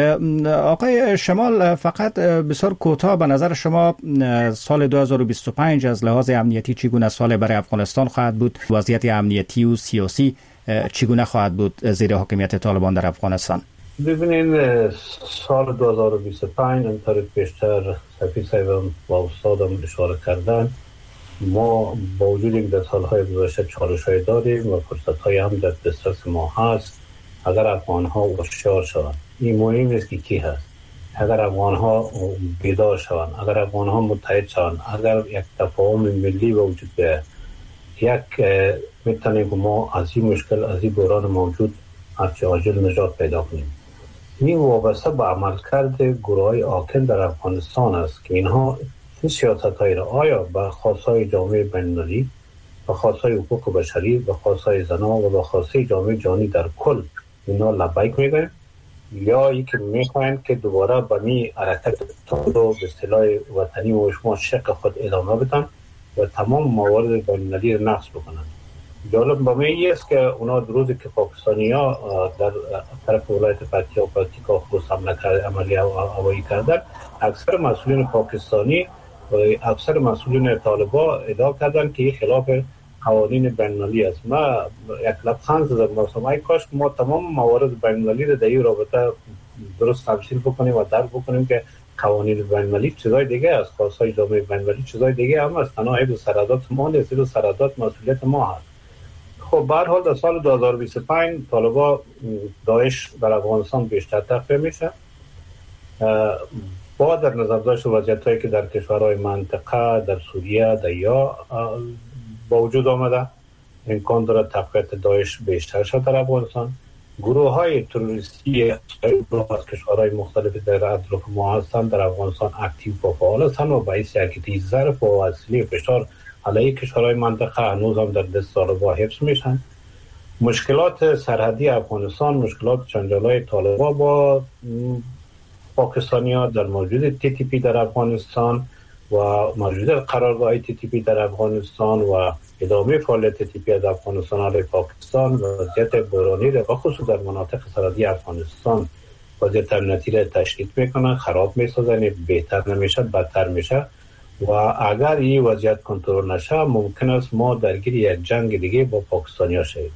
آقای شمال، فقط بسیار کوتاه به نظر شما سال دو هزار و بیست و پنج از لحاظ امنیتی چگونه سال برای افغانستان خواهد بود؟ وضعیت امنیتی و سیاسی چگونه خواهد بود زیر حاکمیت طالبان در افغانستان؟ ببینید سال دو هزار و بیست و پنج انطور پیشتر سفیر صاحبم و استادم اشاره کردن، ما با وجود این در سالهای گذشته چالش‌های داریم و فرصت‌های هم در دسترس ما هست. اگر افغان‌ها هوشیار شوند، این مهم نیست که کی هست، اگر افغان‌ها بیدار شوند، اگر افغان‌ها متحد شوند، اگر یک تفاهم ملی وجود بیاید، یک میتونیم که ما از این مشکل، از این بحران موجود هرچه عاجل نجات پیدا کنیم. این وابسته به عملکرد گروه‌های حاکم در افغانستان است که اینها این سیاست‌های را آیا به خواست‌های جامعه بین‌المللی، به خواست‌های حقوق بشری، به خواست‌های زنان و به خواست‌های جامعه جهانی در کل اینا لبیک میگن، یا اینکه میخواین که دوباره به می حرکت رو به اصطلاح وطنی و شما شق خود ادامه بدن و تمام موارد بین‌المللی را نقض بکنن. جالب به من است که اونا در روزی که پاکستانی‌ها در طرف ولایت پکتیا و پکتیکا خصوص حمله کرد، عملی هوایی کردن، اکثر مسئولین پاکستانی و اکثر مسئولین طالبان ادعا کردن که این خلاف قوانین بین‌المللی است. ما یک لبخند زدم، مثلا کاش ما تمام موارد بین‌المللی را در این رابطه درست تفسیر بکنیم و درک بکنیم که قوانین بین‌المللی چیزای دیگه است، خواست‌های جامعه بین‌المللی چیزای دیگه هم است، تنها عیب سرحدات ما نیست، عیب سرحدات مسئولیت ما هست. خب به هر حال در سال دو هزار و بیست و پنج طالبان داعش در افغانستان بیشتر تقویت میشه. با در نظر داشت وضعیت‌هایی که در کشورهای منطقه، در سوریه، در یا با وجود آمده، امکان دارد تقویت داعش بیشتر شد در افغانستان. گروه های تروریستی از کشورهای مختلف در اطراف ما هستند در افغانستان اکتیو و فعال هستند و باعث یک ظرف و وسیله فشار علیه کشورهای منطقه هنوز هم در دست طالبان حفظ میشن. مشکلات سرحدی افغانستان، مشکلات جنجال‌های طالبان با پاکستانی‌ها در موجود تی تی پی در افغانستان و موجود قرارگاه تی تی پی در افغانستان و ادامه فعالیت تی تی پی از افغانستان علیه پاکستان و وضعیت بحرانی را خصوص در مناطق سرحدی افغانستان وضعیت امنیتی را تشدید میکنن، خراب میسازن، بهتر نمیشه، بدتر میشه و اگر این وضعیت کنترل نشه ممکن است ما درگیر یک جنگ دیگه با پاکستانی‌ها شویم.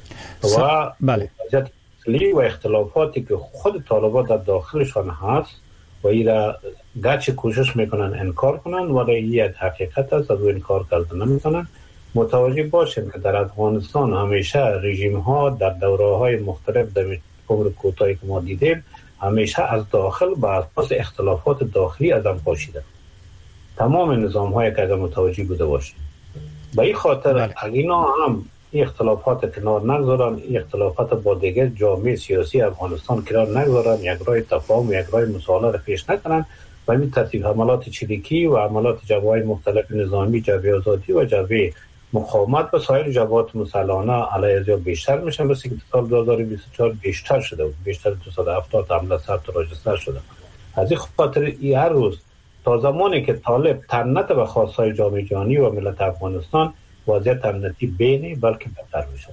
و بله. وضعیت اصلی و اختلافاتی که خود طالبان در داخلشان هست و این را گرچه کوشش میکنن انکار کنن ولی این یک حقیقت است، از انکار کردن نمیکنن. متوجه باشیم که در افغانستان همیشه رژیم ها در دوره های مختلف در عمر کوتاهی که ما دیدیم همیشه از داخل به اساس اختلافات داخلی از هم پاشیده. تمام نظام هایی که از هم متوجه بوده باشیم به این خاطر اگینا هم این اختلافات کنار نگذارن، این اختلافات با دیگر جامعه سیاسی افغانستان کنار نگذارن، یک راه تفاهم و یک راه مصالحه را پیش نکنن و این ترتیب حملات چریکی و حملات جبهه‌های مختلف نظامی، جبهه آزادی و جبهه مقاومت و سایر جبهات مسلحانه علیه ازیا بیشتر میشن، مثل که سال دو هزار و بیست و چهار بیشتر شده بود، بیشتر دویست و هفتاد حمله ثبت و راجستر شده. از این خاطر این هر روز تا زمانی که طالب تنت به خواستهای جامعه جهانی و ملت افغانستان وضعیت امنیتی بینی بلکه بهتر میشه.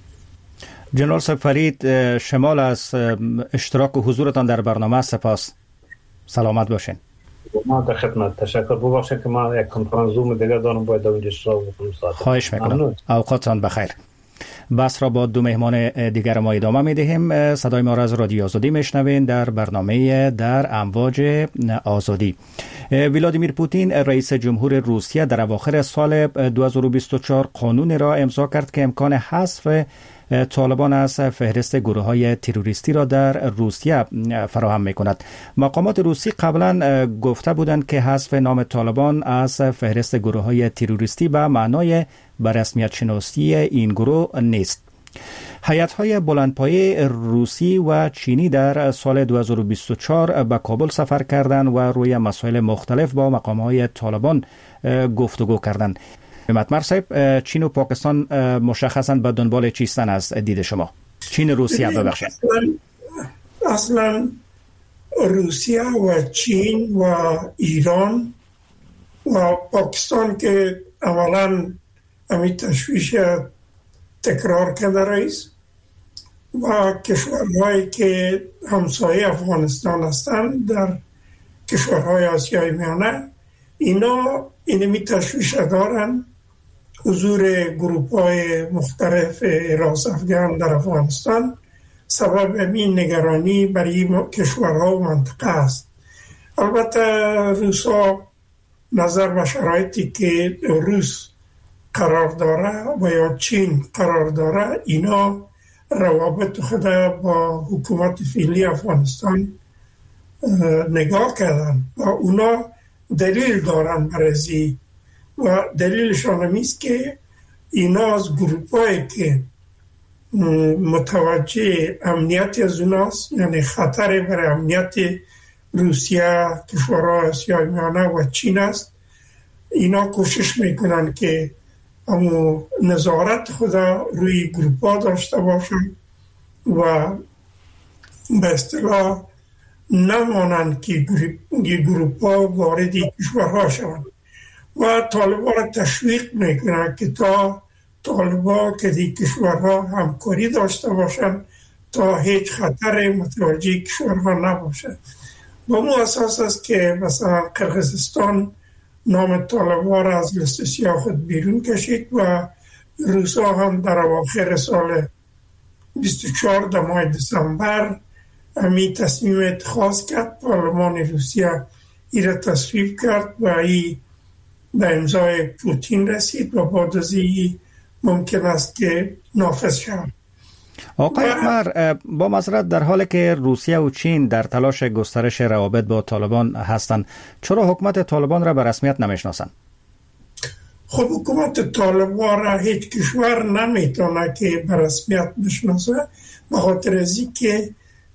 جنرال صاحب فرید، شمال از اشتراک و حضورتان در برنامه سپاس. سلامت باشین. ما در خدمت، تشکر. ببخشید که ما یک کنفرانس زوم دیگر دارم باید اونجا اشتراک بکنم. خواهش میکنم. اوقاتتان بخیر. بس را با دو مهمان دیگر ما ادامه می دهیم. صدای ما را از رادیو آزادی میشنوین در برنامه در امواج آزادی. ولادیمیر پوتین رئیس جمهور روسیه در اواخر سال دو هزار و بیست و چهار قانون را امضا کرد که امکان حذف طالبان از فهرست گروه‌های تروریستی را در روسیه فراهم می‌کند. مقامات روسی قبلا گفته بودند که حذف نام طالبان از فهرست گروه‌های تروریستی به معنای به رسمیت شناسی این گروه نیست. هیئت‌های بلندپایه روسی و چینی در سال دو هزار و بیست و چهار به کابل سفر کردند و روی مسائل مختلف با مقام‌های طالبان گفتگو کردند. مطمر صاحب، چین و پاکستان مشخصاً به دنبال چیستن از دید شما؟ چین و روسیه ببخشید. اصلا, اصلا روسیه و چین و ایران و پاکستان که اولا همین تشویش تکرار کرده رئیس و کشورهایی که همسایه افغانستان هستند در کشورهای آسیای میانه، اینا اینمی تشویش دارن حضور گروپ های مختلف راست افغان در افغانستان سبب این نگرانی برای کشورها و منطقه است. البته روسا نظر به شرایطی که روس قرار داره و یا چین قرار داره، اینا روابط خود با حکومت فعلی افغانستان نگاه کردن و اونا دلیل دارن برای و دلیلشان همیست که اینا از گروپایی که متوجه امنیت از اوناست، یعنی خطر برای امنیت روسیه، کشورهای آسیای میانه و چین است، اینا کوشش میکنن که امو نظارت خدا روی گروپا داشته باشن و به اصطلاح نمانند که گروپا واردی کشورها شوند و طالبا را تشویق میکنن که تا طالبا که دی کشورها همکاری داشته باشن تا هیچ خطر متوجه کشورها نباشه. با مو اساس است که مثلا قرقیزستان نام طالبا را از لیست سیاه خود بیرون کشید و روسا هم در اواخر سال بیست و چهار ماه دسامبر امی تصمیم اتخاذ کرد. پارلمان روسیه ای را تصویب کرد و ای به امضای پوتین رسید و بعد از ای ممکن است که نافذ شود. آقای احمر، با معذرت در حالی که روسیه و چین در تلاش گسترش روابط با طالبان هستند، چرا حکومت طالبان را به رسمیت نمیشناسند؟ خب حکومت طالبان را هیچ کشور نمیتونه که به رسمیت بشناسه، به خاطر از اینکه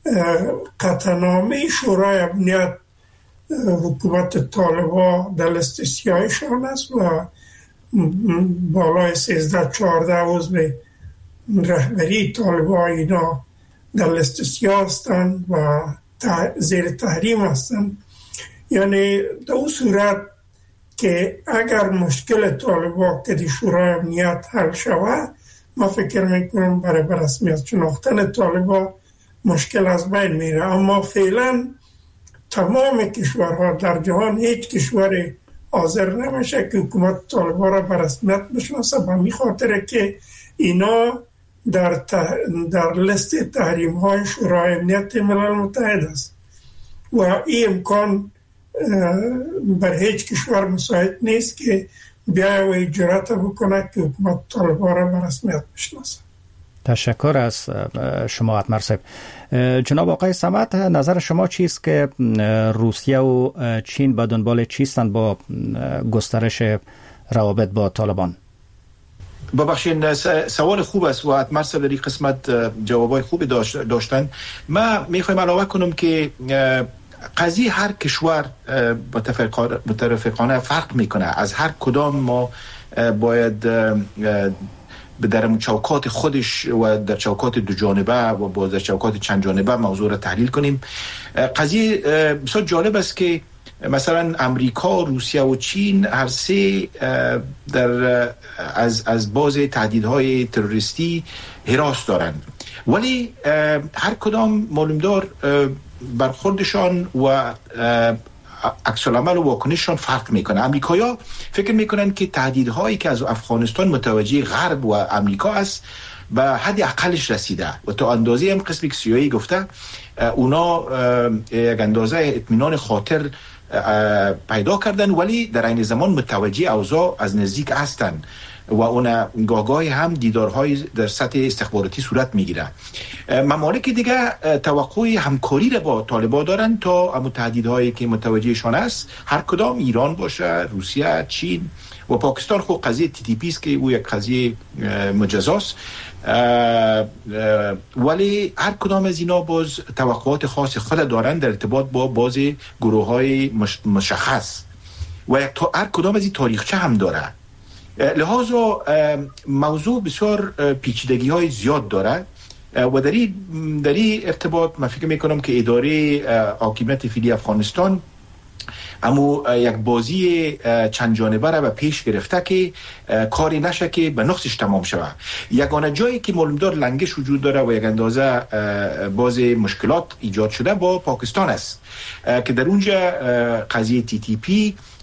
قطعنامه شورای امنیت حکومت طالبان در لیست سیاهشان است و بالای سیزده چهارده عضو رهبری طالبان اینا در لیست سیاه هستند و زیر تحریم هستند. یعنی در اون صورت که اگر مشکل طالبان که در شورای امنیت حل شود، ما فکر میکنم برای رسمیت شناختن طالبان مشکل از بین میره. اما فعلا تمام کشورها در جهان هیچ کشور حاضر نمیشه که حکومت طالبان را به رسمیت بشناسه، به همین خاطر که اینا در, ت... در لیست تحریم های شورای امنیت ملل متحد است و این امکان بر هیچ کشور مساعد نیست که بیای و جرأت بکنه که حکومت طالبان را به رسمیت بشناسه. تشکر از شما احمر صاحب. جناب آقای صمد، نظر شما چیست که روسیه و چین به دنبال چیستند با گسترش روابط با طالبان؟ ببخشید، سوال خوب است و احمر صاحب در این قسمت جوابای خوبی داشتن. ما میخوایم علاوه کنم که قضیه هر کشور متفقانه فرق میکنه. از هر کدام ما باید در چوکات خودش و در چوکات دو جانبه و با در چوکات چند جانبه موضوع را تحلیل کنیم. قضیه بسیار جالب است که مثلا امریکا، روسیه و چین هر سه در از از باز تهدیدهای تروریستی هراس دارند، ولی هر کدام معلومدار برخوردشان و عکس العمل و واکنششان فرق میکنه. امریکایی‌ها فکر میکنن که تهدیدهایی که از افغانستان متوجه غرب و امریکا است به حد اقلش رسیده و تا اندازه هم قسمی که سیایی گفته اونا یک اندازه اطمینان خاطر پیدا کردن، ولی در این زمان متوجه اوضاع از نزدیک هستند و اون گاهگاهی هم دیدارهای در سطح استخباراتی صورت میگیره. ممالک دیگه توقع همکاری را با طالبان دارن تا هم تهدیدهایی که متوجهشان است، هر کدام ایران باشه، روسیه، چین و پاکستان. خب قضیه تی تی پی است که او یک قضیه مجزاست، ولی هر کدام از اینا باز توقعات خاص خود دارن در ارتباط با باز گروه‌های مشخص و هر کدام از این تاریخچه هم داره. لحاظا موضوع بسیار پیچیدگی های زیاد داره و در این ارتباط من فکر میکنم که اداره حاکمیت فعلی افغانستان اما یک بازی چند جانبه را به پیش گرفته که کاری نشه که به نقصش تمام شود. یگانه جایی که معلومدار لنگش وجود داره و یک اندازه باز مشکلات ایجاد شده با پاکستان است که در اونجا قضیه تی تی پی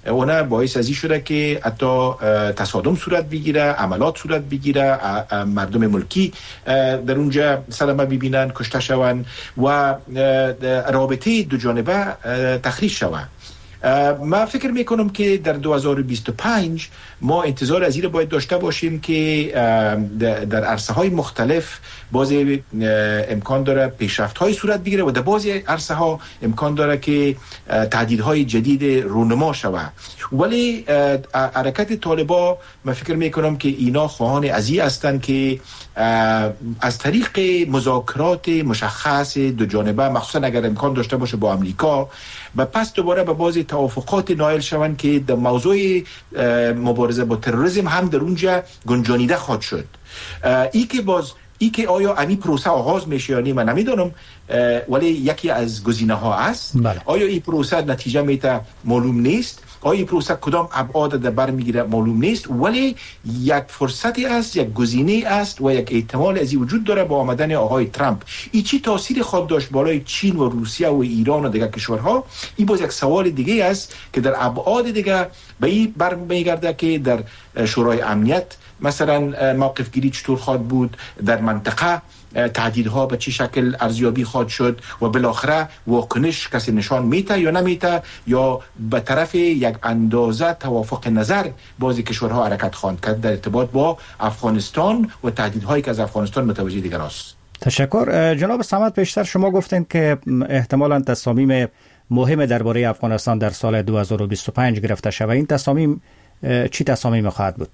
اونا باعث ازی شده که حتی تصادم صورت بگیره، عملات صورت بگیره، مردم ملکی در اونجا صدمه ببینن، کشته شون و رابطه دو جانبه تخریب شود. ما فکر میکنم که در دو هزار و بیست و پنج ما انتظار از این باید داشته باشیم که در عرصه های مختلف باز امکان داره پیشرفت های صورت بگیره و در بعضی عرصه ها امکان داره که تهدیدهای جدید رونما شود. ولی حرکت طالبا من فکر میکنم که اینا خواهان ازی هستند که از طریق مذاکرات مشخص دو جانبه، مخصوصا اگر امکان داشته باشه با امریکا، و پس دوباره به بعضی توافقات نائل شوند که در موضوع مبارزه با تروریسم هم در اونجا گنجانیده خواهد شد. ای که باز ای که آیا امی پروسه آغاز میشه یا نه من نمیدونم، ولی یکی از گزینه ها است. بله. آیا این پروسه نتیجه میته معلوم نیست، آیا این پروسه کدام ابعاد در بر میگیره معلوم نیست، ولی یک فرصتی است، یک گزینه است و یک احتمال ازی وجود داره با آمدن آقای ترامپ. این چی تاثیر خود داشت بالای چین و روسیه و ایران و دیگر کشورها؟ این باز یک سوال دیگه است که در ابعاد دیگه به این بر میگرده که در شورای امنیت مثلا موقف گیری چطور خواهد بود، در منطقه تهدیدها به چه شکل ارزیابی خواهد شد و بالاخره واکنش کسی نشان میته یا نمیته، یا به طرف یک اندازه توافق نظر بعضی کشورها حرکت خواهند کرد در ارتباط با افغانستان و تهدیدهایی که از افغانستان متوجه دیگر است. تشکر. جناب صمد، پیشتر شما گفتین که احتمالاً تصامیم مهم درباره افغانستان در سال دو هزار و بیست و پنج گرفته شود. این تصامیم چی تصامیم خواهد بود؟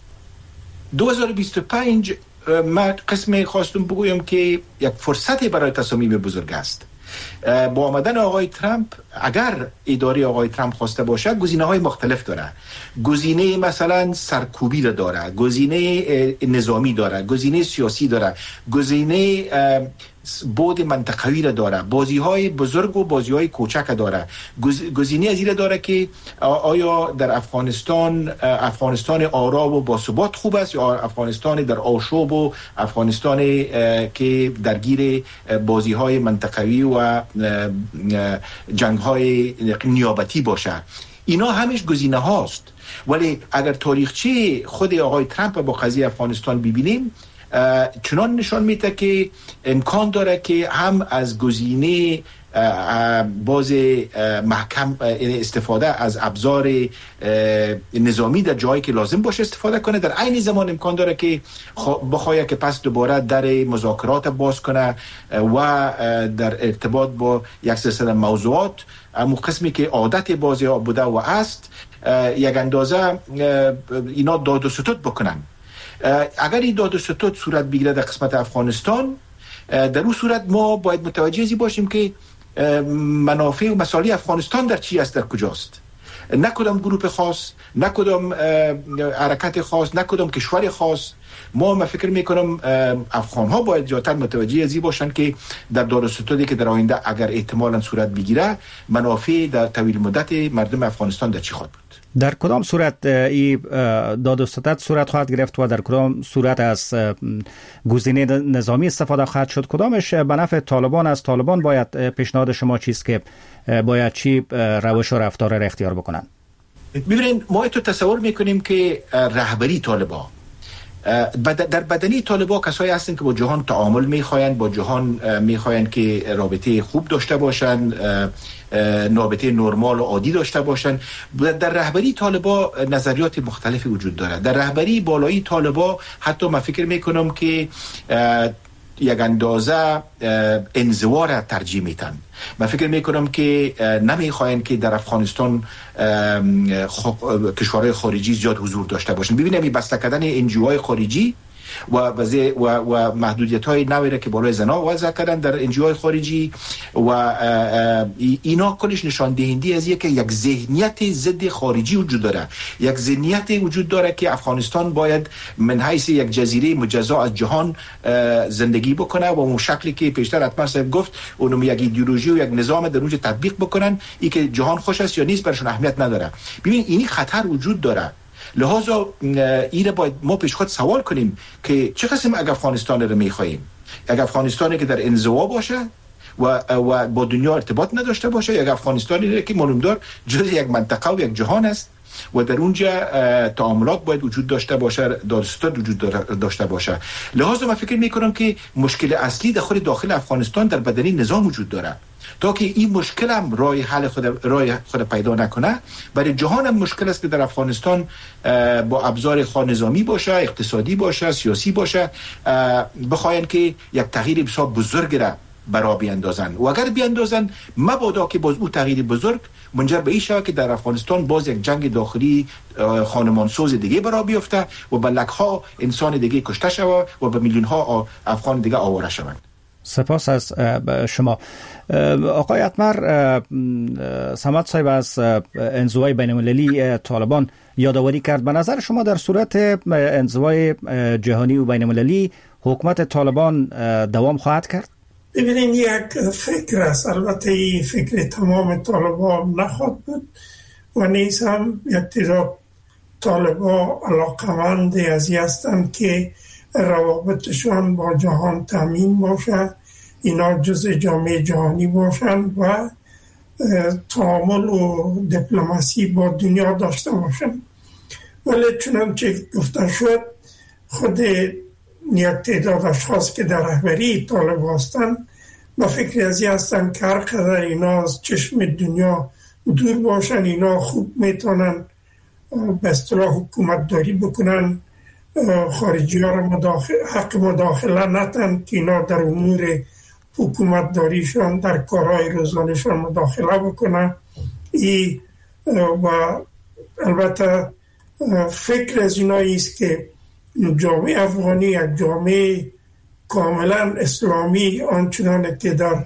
دو هزار و بیست و پنج من قسم خواستم بگویم که یک فرصت برای تصامیم بزرگ است. با آمدن آقای ترامپ، اگر اداره آقای ترامپ خواسته باشه، گزینه های مختلف داره. گزینه مثلا سرکوبی را داره، گزینه نظامی داره، گزینه سیاسی داره، گزینه بود منطقوی را داره، بازی های بزرگ و بازی های کوچک داره. گزینه از این داره که آیا در افغانستان افغانستان آرام و باثبات خوب است یا افغانستان در آشوب و افغانستان که درگیر بازی های منطقوی و جنگ های نیابتی باشه. اینا همش گزینه هاست. ولی اگر تاریخچه خود آقای ترامپ با قضیه افغانستان ببینیم، چنان نشان میده که امکان داره که هم از گزینه باز محکم استفاده از ابزار نظامی در جایی که لازم باشه استفاده کنه، در عین زمان امکان داره که بخواد که پس دوباره در مذاکرات باز کنه و در ارتباط با یک سلسله موضوعات، اما قسمی که عادت بازی بوده و است، یک اندازه اینا داد و ستد بکنن. اگر این داد و ستد صورت بگیره در قسمت افغانستان، در اون صورت ما باید متوجه ازی باشیم که منافع و مصالح افغانستان در چی است، در کجاست. نه کدام گروه خاص، نه کدام حرکت خاص، نه کدام کشور خاص. ما من فکر میکنم افغان ها باید جاتر متوجه ازی باشن که در داد و ستدی که در آینده اگر احتمالاً صورت بگیره، منافع در طویل مدت مردم افغانستان در چی خواهد بود. در کدام صورت این داد و ستد صورت خواهد گرفت و در کدام صورت از گزینه نظامی استفاده خواهد شد؟ کدامش به نفع طالبان است؟ طالبان باید، پیشنهاد شما چیست که باید چی روش و رفتار را اختیار بکنن؟ ببینید، ما تو تصور میکنیم که رهبری طالبان در بدنی طالبان کسایی هستند که با جهان تعامل میخواین، با جهان میخواین که رابطه خوب داشته باشن، رابطه نرمال و عادی داشته باشن. در رهبری طالبان نظریات مختلفی وجود داره. در رهبری بالایی طالبان حتی من فکر میکنم که یک اندازه انزوا را ترجیح میتن. من فکر میکنم که نمیخواین که در افغانستان کشورهای خارجی زیاد حضور داشته باشن. ببینیم این بسته کردن انجیوهای خارجی و و و محدودیت‌های نوعی که بالای زنا وضع کردن در انجیوهای خارجی و اینا کلش نشان دهنده از که یک ذهنیت ضد خارجی وجود داره. یک ذهنیت وجود داره که افغانستان باید من حیث یک جزیره مجزا از جهان زندگی بکنه و اون شکلی که پیشتر حتما صاحب گفت، اونم یک ایدئولوژی و یک نظام در اونجا تطبیق بکنن. این که جهان خوش است یا نیست برشون اهمیت نداره. ببین اینی خطر وجود داره. لحاظا ایره باید ما پیش خود سوال کنیم که چه قسم اگه افغانستان رو میخواییم؟ اگه افغانستانی که در انزوا باشه و و با دنیا ارتباط نداشته باشه. یک افغانستانی که معلومدار جز یک منطقه و یک جهان است و در اونجا تعاملات باید وجود داشته باشه، دادستان وجود داشته باشه. لحاظا من فکر میکنم که مشکل اصلی در خود داخل افغانستان در بدنی نظام وجود داره. تا که این مشکل هم راه حل خود راه خود پیدا نکنه، برای جهان هم مشکل است که در افغانستان با ابزار خود نظامی باشه، اقتصادی باشه، سیاسی باشه، بخواین که یک تغییر بسیار بزرگ را برا بیاندازن و اگر بیاندازن مبادا که باز او تغییر بزرگ منجر به این شود که در افغانستان باز یک جنگ داخلی خانمانسوز دیگه برا بیفته و به لکها انسان دیگه کشته شود و به میلیون ها افغان دیگه آواره شوند. سپاس از شما. آقای اتمر، صمد صاحب از انزوای بین المللی طالبان یادآوری کرد. به نظر شما در صورت انزوای جهانی و بین المللی حکومت طالبان دوام خواهد کرد؟ ببینید، یک فکر است. البته این فکر تمام طالبان نخواهد بود و نیز هم یک تعداد طالبان علاقمند از این هستند که روابطشان با جهان تامین باشه، اینا جزء جامعه جهانی باشند و تعامل و دیپلماسی با دنیا داشته باشند. ولی چنانچه گفته شد، خود یک تعداد اشخاص که در رهبری طالب هستند با فکر از این هستند که هر قدر اینا از چشم دنیا دور باشن، اینا خوب میتونن به اصطلاح حکومت داری بکنن، خارجی ها را مداخل، حق مداخله نتن که اینا در امور حکومت داریشان در کارهای روزانهشان مداخله بکنن. ای و البته فکر از اینایی است که جامعه افغانی یک جامعه کاملا اسلامی آنچنانه که در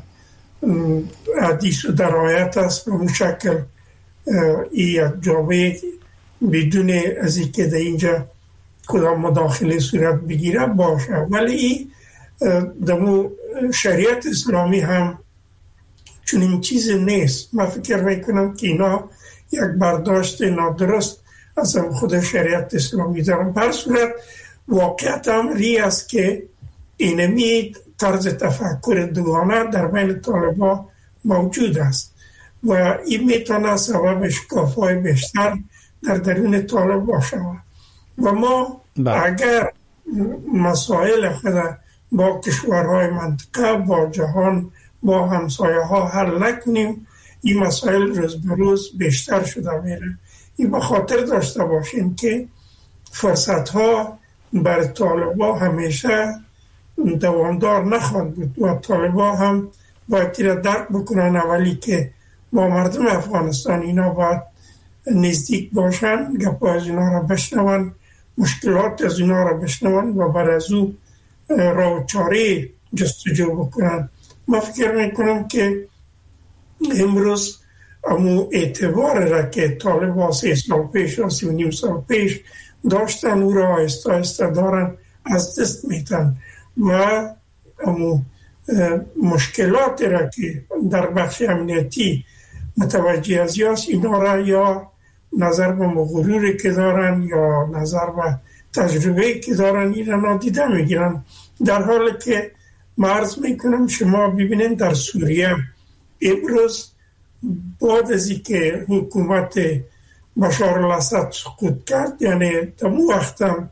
حدیث و در آیت است به اون شکل ای یک جامعه بدون از این که در اینجا کدام مداخله صورت بگیره باشه. ولی این دمو شریعت اسلامی هم چنین چیز نیست. من فکر میکنم که اینا یک برداشت نادرست از خود شریعت اسلامی دارن. بر صورت واقعیت هم ری است که اینمی طرز تفکر دوگانه در بین طالبان موجود است و این میتونه سبب شکاف‌های بیشتر در درون طالبان شود و ما با. اگر مسائل خود با کشورهای منطقه، با جهان، با همسایه ها حل نکنیم، این مسائل روز به روز بیشتر شده میره. این به خاطر داشته باشیم که فرصت ها بر طالبان همیشه دوامدار نخواهد بود و طالبان هم باید تیره درک بکنن اولی که با مردم افغانستان اینا باید نزدیک باشن، گپ از اینا را بشنون، مشکلات از اینا را بشنون و بر از او راه و چاره جستجو بکنن. من فکر میکنم که امروز امو اعتبار را که طالبان سه سال پیش و سی و نیم سال پیش داشتن او را آهسته آهسته دارن از دست میتن و امو مشکلات را که در بخش امنیتی متوجه از یاست اینا را یا نظر به مغروری که دارن یا نظر به تجربه که دارن این را نادیده میگیرن، در حالی که مرز میکنم شما ببینین در سوریه امروز بعد از اینکه حکومت بشار الاسد سقوط کرد، یعنی تمو وقتم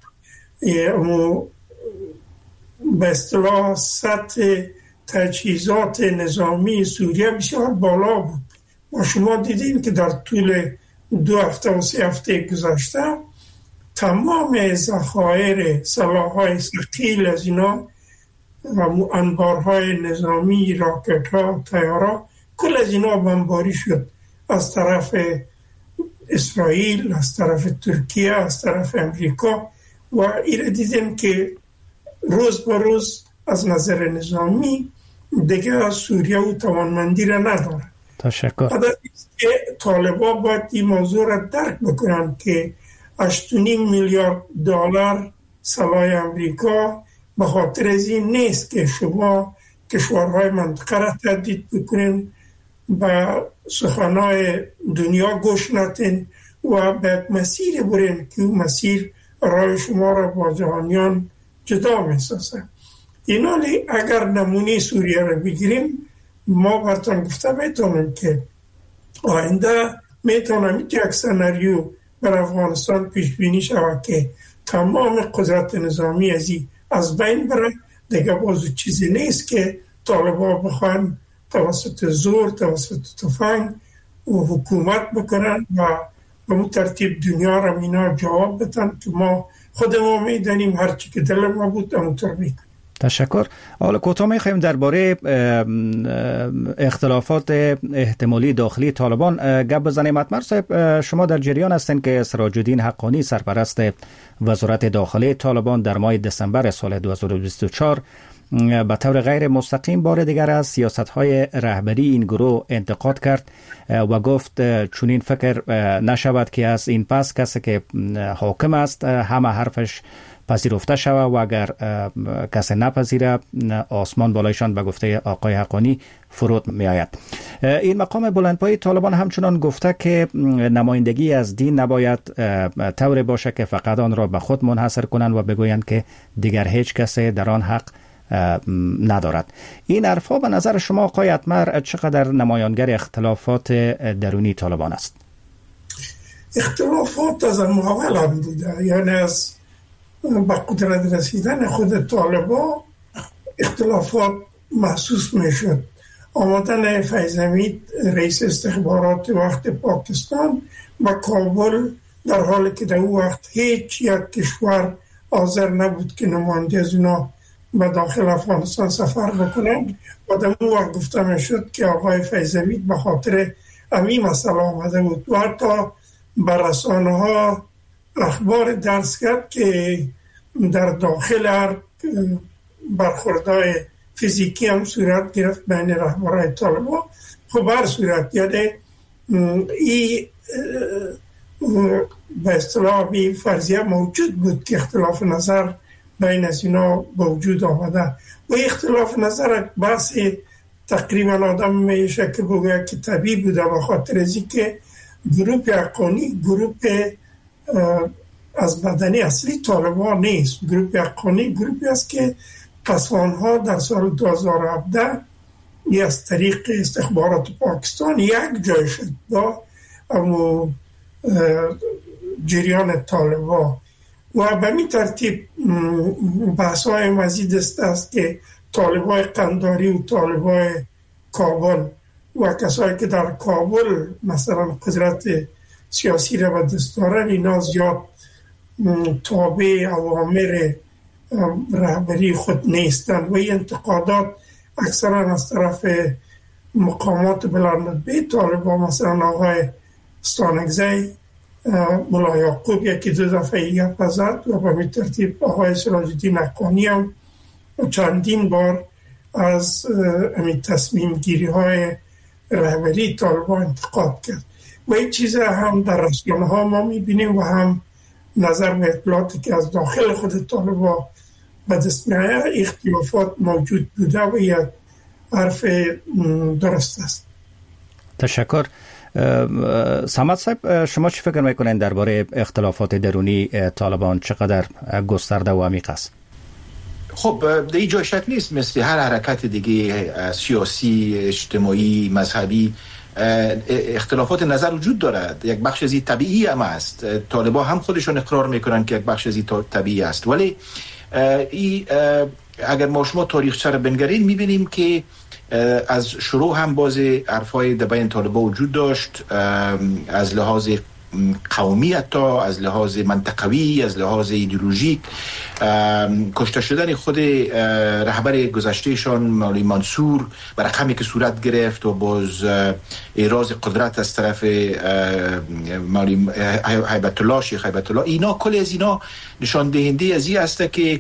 به اصطلاح سطح تجهیزات نظامی سوریه بسیار بالا بود و شما دیدین که در طول دو هفته و سه هفته گذشته تمام ذخایر سلاح‌های ثقیل از اینا و انبارهای نظامی، راکت‌ها، طیارها، کل از اینا بمباری شد از طرف اسرائیل، از طرف ترکیه، از طرف امریکا و ایره دیدیم که روز به روز از نظر نظامی دیگه سوریه و توانمندی را نداره. تشکر. طالبان باید این موضوع را درک بکنن که هشت و نیم میلیارد دلار سلاح امریکا به خاطر از این نیست که شما کشورهای منطقه را تهدید بکنین، به سخنهای دنیا گوش ندین و به مسیر برین که اون مسیر راه شما را با جهانیان جدا میسازه. اینالی اگر نمونه سوریه را بگیریم، ما براتون گفته میتونیم که آینده میتونم یک سناریو بر افغانستان پیش بینی شود که تمام قدرت نظامی ازی از بین بره. دیگه بازو چیزی نیست که طالبان بخوان توسط زور، توسط تفنگ و حکومت بکنن و به اون ترتیب دنیا را اینا جواب بدن که ما خودمون میدانیم هرچی که دل ما بود همونطور میکنیم. تشکر. حالا کوتاه میخوایم درباره اختلافات احتمالی داخلی طالبان گپ بزنیم. اتمر صاحب، شما در جریان هستین که سراج الدین حقانی سرپرست وزارت داخلی طالبان در ماه دسامبر سال دو هزار و بیست و چهار به طور غیر مستقیم بار دیگر از سیاست‌های رهبری این گروه انتقاد کرد و گفت چنین فکر نشود که از این پس کسی که حاکم است همه حرفش پذیرفته شود و اگر کسی نپذیره آسمان بالایشان به گفته آقای حقانی فرود می آید. این مقام بلندپایه طالبان همچنان گفته که نمایندگی از دین نباید طور باشه که فقط آن را به خود منحصر کنند و بگویند که دیگر هیچ کسی در آن حق ندارد. این حرفا به نظر شما آقای اتمر چقدر نمایانگر اختلافات درونی طالبان است؟ اختلافات از اول هم بوده، یعنی از با قدرت رسیدن خود طالبان اختلافات محسوس میشد. آمدن فیض حمید رئیس استخبارات وقت پاکستان با کابل در حالی که در اون وقت هیچ یک کشور حاضر نبود که نماینده از اونا به داخل افغانستان سفر بکنند و در اون وقت گفته میشد که آقای فیض حمید به خاطر همین مسئله آمده بود و حتی بر رسانه ها اخبار درس کرد که در داخل هر برخوردهای فیزیکی هم صورت گرفت بین رهبران طالبان. خب هر صورت یعنی این به اصطلاح بی فرضیه موجود بود که اختلاف نظر بین از اینا به وجود آمده و اختلاف نظر بحث تقریبا آدم میشه که بگوید که طبیعی بوده به خاطر ازی که گروپ حقانی گروپ از بدنی اصلی طالبان نیست. گروپ حقانی گروپی است که پسوانها در سال دو هزار و هفده یا از طریق استخبارات پاکستان یک جای شد با جریان طالبان و به می ترتیب بحث های مزید است, است که طالبان قنداری و طالبان کابل و کسایی که در کابل مثلا قدرت سیاسی را به دست دارن اینا زیاد تابع اوامر رهبری خود نیستند و این انتقادات اکثرا از طرف مقامات بلندرتبه طالبان مثلا آقای ستانکزی ملا یعقوب یکی دو دفعه گپ زد و به این ترتیب آقای سراج الدین حقانی هم چندین بار از همین تصمیم گیری های رهبری طالبان انتقاد کرد و این چیز هم در رسانه ها ما میبینیم و هم نظر به اطلاعاتی که از داخل خود طالبان به دست میآید اختلافات موجود بوده و یک حرف درست است. تشکر. صمد صاحب، شما چی فکر میکنین درباره اختلافات درونی طالبان چقدر گسترده و عمیق است؟ خب در این جای شک نیست مثل هر حرکت دیگه سیاسی، اجتماعی، مذهبی اختلافات نظر وجود دارد. یک بخش از این طبیعی هم است. طالبان هم خودشون اقرار میکنن که یک بخش از این طبیعی است، ولی ای اگر ما شما تاریخچه را بنگریم میبینیم که از شروع هم باز حرفای در بین طالبان وجود داشت، از لحاظ قومی حتی، از لحاظ منطقوی، از لحاظ ایدئولوژیک. کشته شدن خود رهبر گذشتهشان مولوی منصور و رقمی که صورت گرفت و باز ایراز قدرت از طرف مولوی هیبت الله شیخ هیبت الله، اینا کل از اینا نشان دهنده از این است که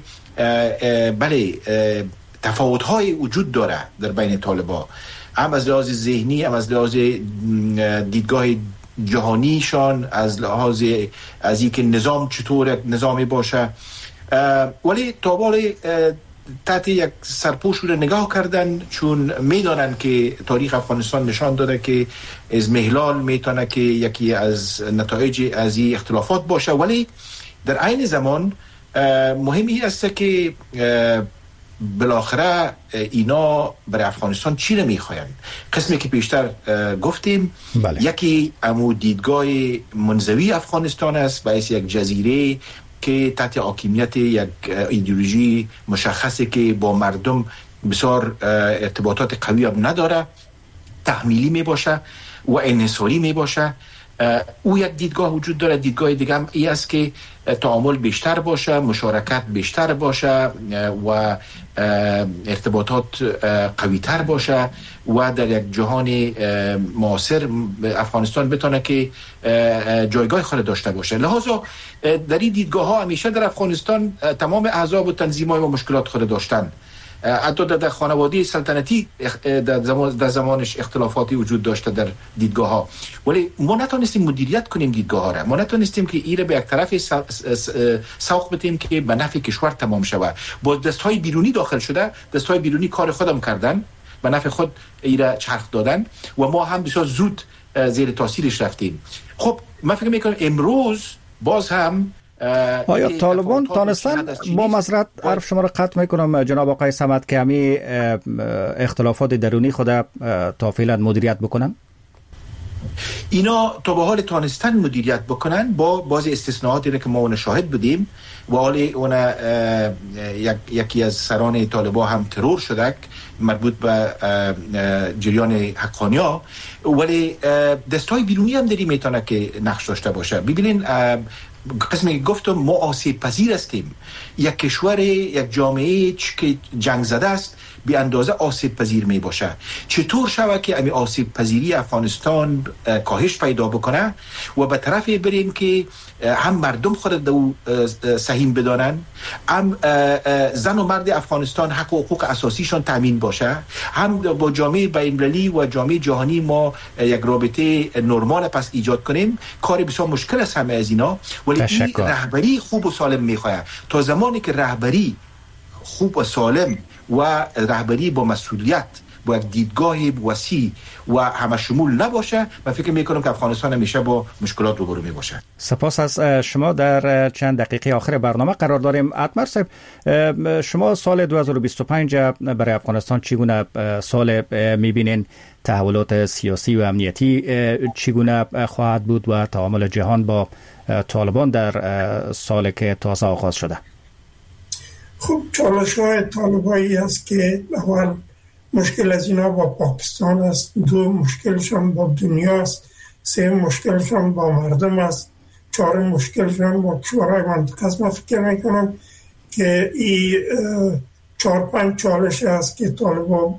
بله تفاوت‌های وجود داره در بین طالبان، هم از لحاظ ذهنی، هم از لحاظ دیدگاه جهانیشان، از لحاظ از اینکه نظام چطور نظامی باشه، ولی طالبان تحت یک سرپوش رو نگاه کردن چون میدانن که تاریخ افغانستان نشان داده که اضمحلال میتونه که یکی از نتایج از این اختلافات باشه، ولی در عین زمان مهمی است که بالاخره اینا برای افغانستان چی نمیخواین؟ قسمی که پیشتر گفتیم بله. یکی امو دیدگاه منزوی افغانستان است باعث یک جزیره که تحت حاکمیت یک ایدئولوژی مشخصه که با مردم بسیار ارتباطات قوی هم نداره، تحمیلی می باشه و انحصاری می باشه. او یک دیدگاه وجود داره. دیدگاه دیگه هم ای است که تعامل بیشتر باشه، مشارکت بیشتر باشه و ارتباطات قوی تر باشه و در یک جهان معاصر افغانستان بتونه که جایگاه خود داشته باشه. لحاظا در این دیدگاه ها همیشه در افغانستان تمام احزاب و تنظیم‌های و مشکلات خود داشتن. حتی در خانواده سلطنتی در, زمان در زمانش اختلافاتی وجود داشته در دیدگاه ها، ولی ما نتونستیم مدیریت کنیم دیدگاه ها را. ما نتونستیم که ایره به یک طرف سوق بدیم که به نفع کشور تمام شود. با دستهای بیرونی داخل شده، دستهای بیرونی کار خودم کردن، به نفع خود ایره چرخ دادن و ما هم بسیار زود زیر تاثیرش رفتیم. خب من فکر میکنم امروز باز هم آیا طالبان تانستن با معذرت حرف شما را قطع میکنم جناب آقای صمد که همی اختلافات درونی خود تا فعلا مدیریت بکنن؟ اینا تا به حال تانستن مدیریت بکنن با بعضی استثناءاتی که ما اون شاهد بودیم و حالی اون یک یکی از سران طالبان هم ترور شده مربوط به جریان حقانیا، ولی دستای بیرونی هم داری میتونه که نقش داشته باشه. ببینین قسمی گفتم ما آسیب پذیر هستیم. یک کشور، یک جامعه که جنگ زده است به اندازه آسیب پذیر می باشه. چطور شود که امی آسیب پذیری افغانستان کاهش پیدا بکنه و به طرف بریم که هم مردم خود دو سهیم بدانن، هم زن و مرد افغانستان حق و حقوق اساسیشان تامین باشه، هم با جامعه بین‌المللی و جامعه جهانی ما یک رابطه نرمال پس ایجاد کنیم. کار بسیار مشکل است همه از اینا، ولی این رهبری خوب و سالم میخواد. تا زمانی که رهبری خوب و سالم و رهبری با مسئولیت، با یک دیدگاه وسیع و همه شمول نباشه، من فکر میکنم که افغانستان همیشه با مشکلات روبرو می باشه. سپاس از شما. در چند دقیقه آخر برنامه قرار داریم. اتمر صاحب، شما سال دو هزار و بیست و پنج برای افغانستان چگونه سال میبینین؟ تحولات سیاسی و امنیتی چگونه خواهد بود و تعامل جهان با طالبان در سال که تازه آغاز شده؟ خب چالش های طالبایی است که اول مشکل از اینا با پاکستان است، دو مشکلشان با دنیا است، سه مشکلشان با مردم است، چهار مشکلشان با کشورهای منطقه است. من فکر میکنم که این چهار پنج چالش است که طالبان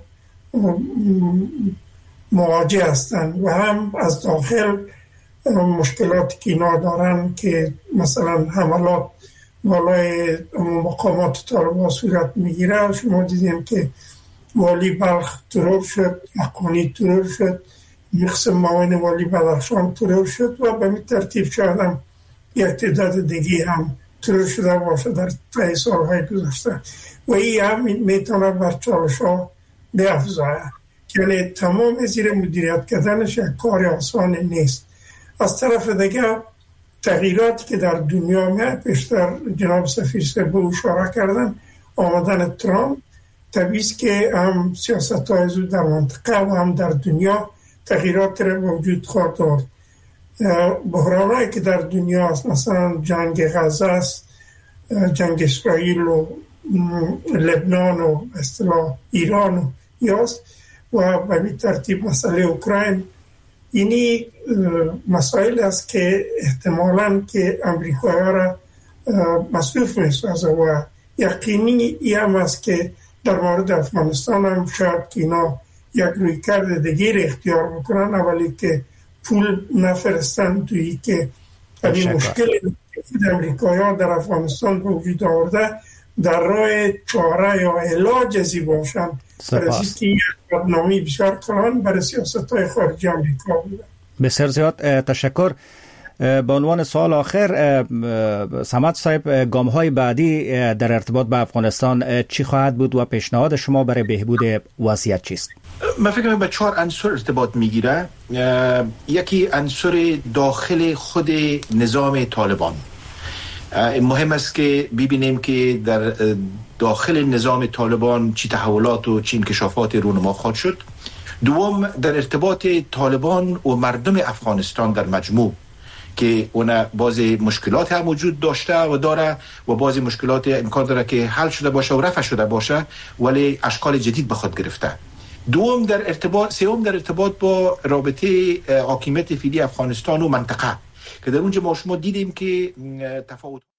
مواجه هستند و هم از داخل مشکلات که اینا دارن که مثلا حملات بالای مقامات طالبان صورت میگیره. شما دیدیم که والی بلخ ترور شد، حقانی ترور شد، مقسم معاون والی بدخشان ترور شد و به ترتیب شاید هم یک تعداد دیگه هم ترور شده باشه در طی سالهای گذشته و این هم میتونه بر چالش ها بیفزایه. یعنی تمام زیر مدیریت کردنش یک کار آسان نیست. از طرف دیگه تغییراتی که در دنیا میاد، پیشتر جناب سفیر صاحب به اشاره کردن، آمدن ترامپ طبیعی است که هم سیاست های زود در منطقه و هم در دنیا تغییرات را به وجود خواهد آورد. بحرانایی که در دنیا است، مثلا جنگ غزه است، جنگ اسرائیل و لبنان و اصطلاح ایران و یاست و به ترتیب مسئله اوکراین. اینی مسائل است که احتمالاً که امریکایی ها را مصروف می‌سازه و یقینی ای هم است که در مورد افغانستان هم شاید که اینا یک رویکرد دیگر اختیار بکنن، اولی که پول نفرستن توی که این مشکل امریکایی ها در افغانستان به وجود آورده در راه چاره یا علاج ازی باشن. برای که یک برنامه بسیار کلان برای سیاست های خارجی امریکا بوده. بسیار زیاد تشکر. به عنوان سوال آخر، صمد صاحب، گام های بعدی در ارتباط با افغانستان چی خواهد بود و پیشنهاد شما برای بهبود وضعیت چیست؟ من فکر می‌کنم به چهار عنصر ارتباط میگیره. یکی عنصر داخل خود نظام طالبان. مهم است که ببینیم که در داخل نظام طالبان چی تحولات و چی انکشافات رونما خواهد شد. دوم، در ارتباط طالبان و مردم افغانستان در مجموع که اون بعض مشکلات هم وجود داشته و داره و بعض مشکلات امکان داره که حل شده باشه و رفع شده باشه ولی اشکال جدید به خود گرفته. دوم در ارتباط سوم در ارتباط با رابطه حاکمیت فعلی افغانستان و منطقه که در اونجا ما شما دیدیم که تفاوت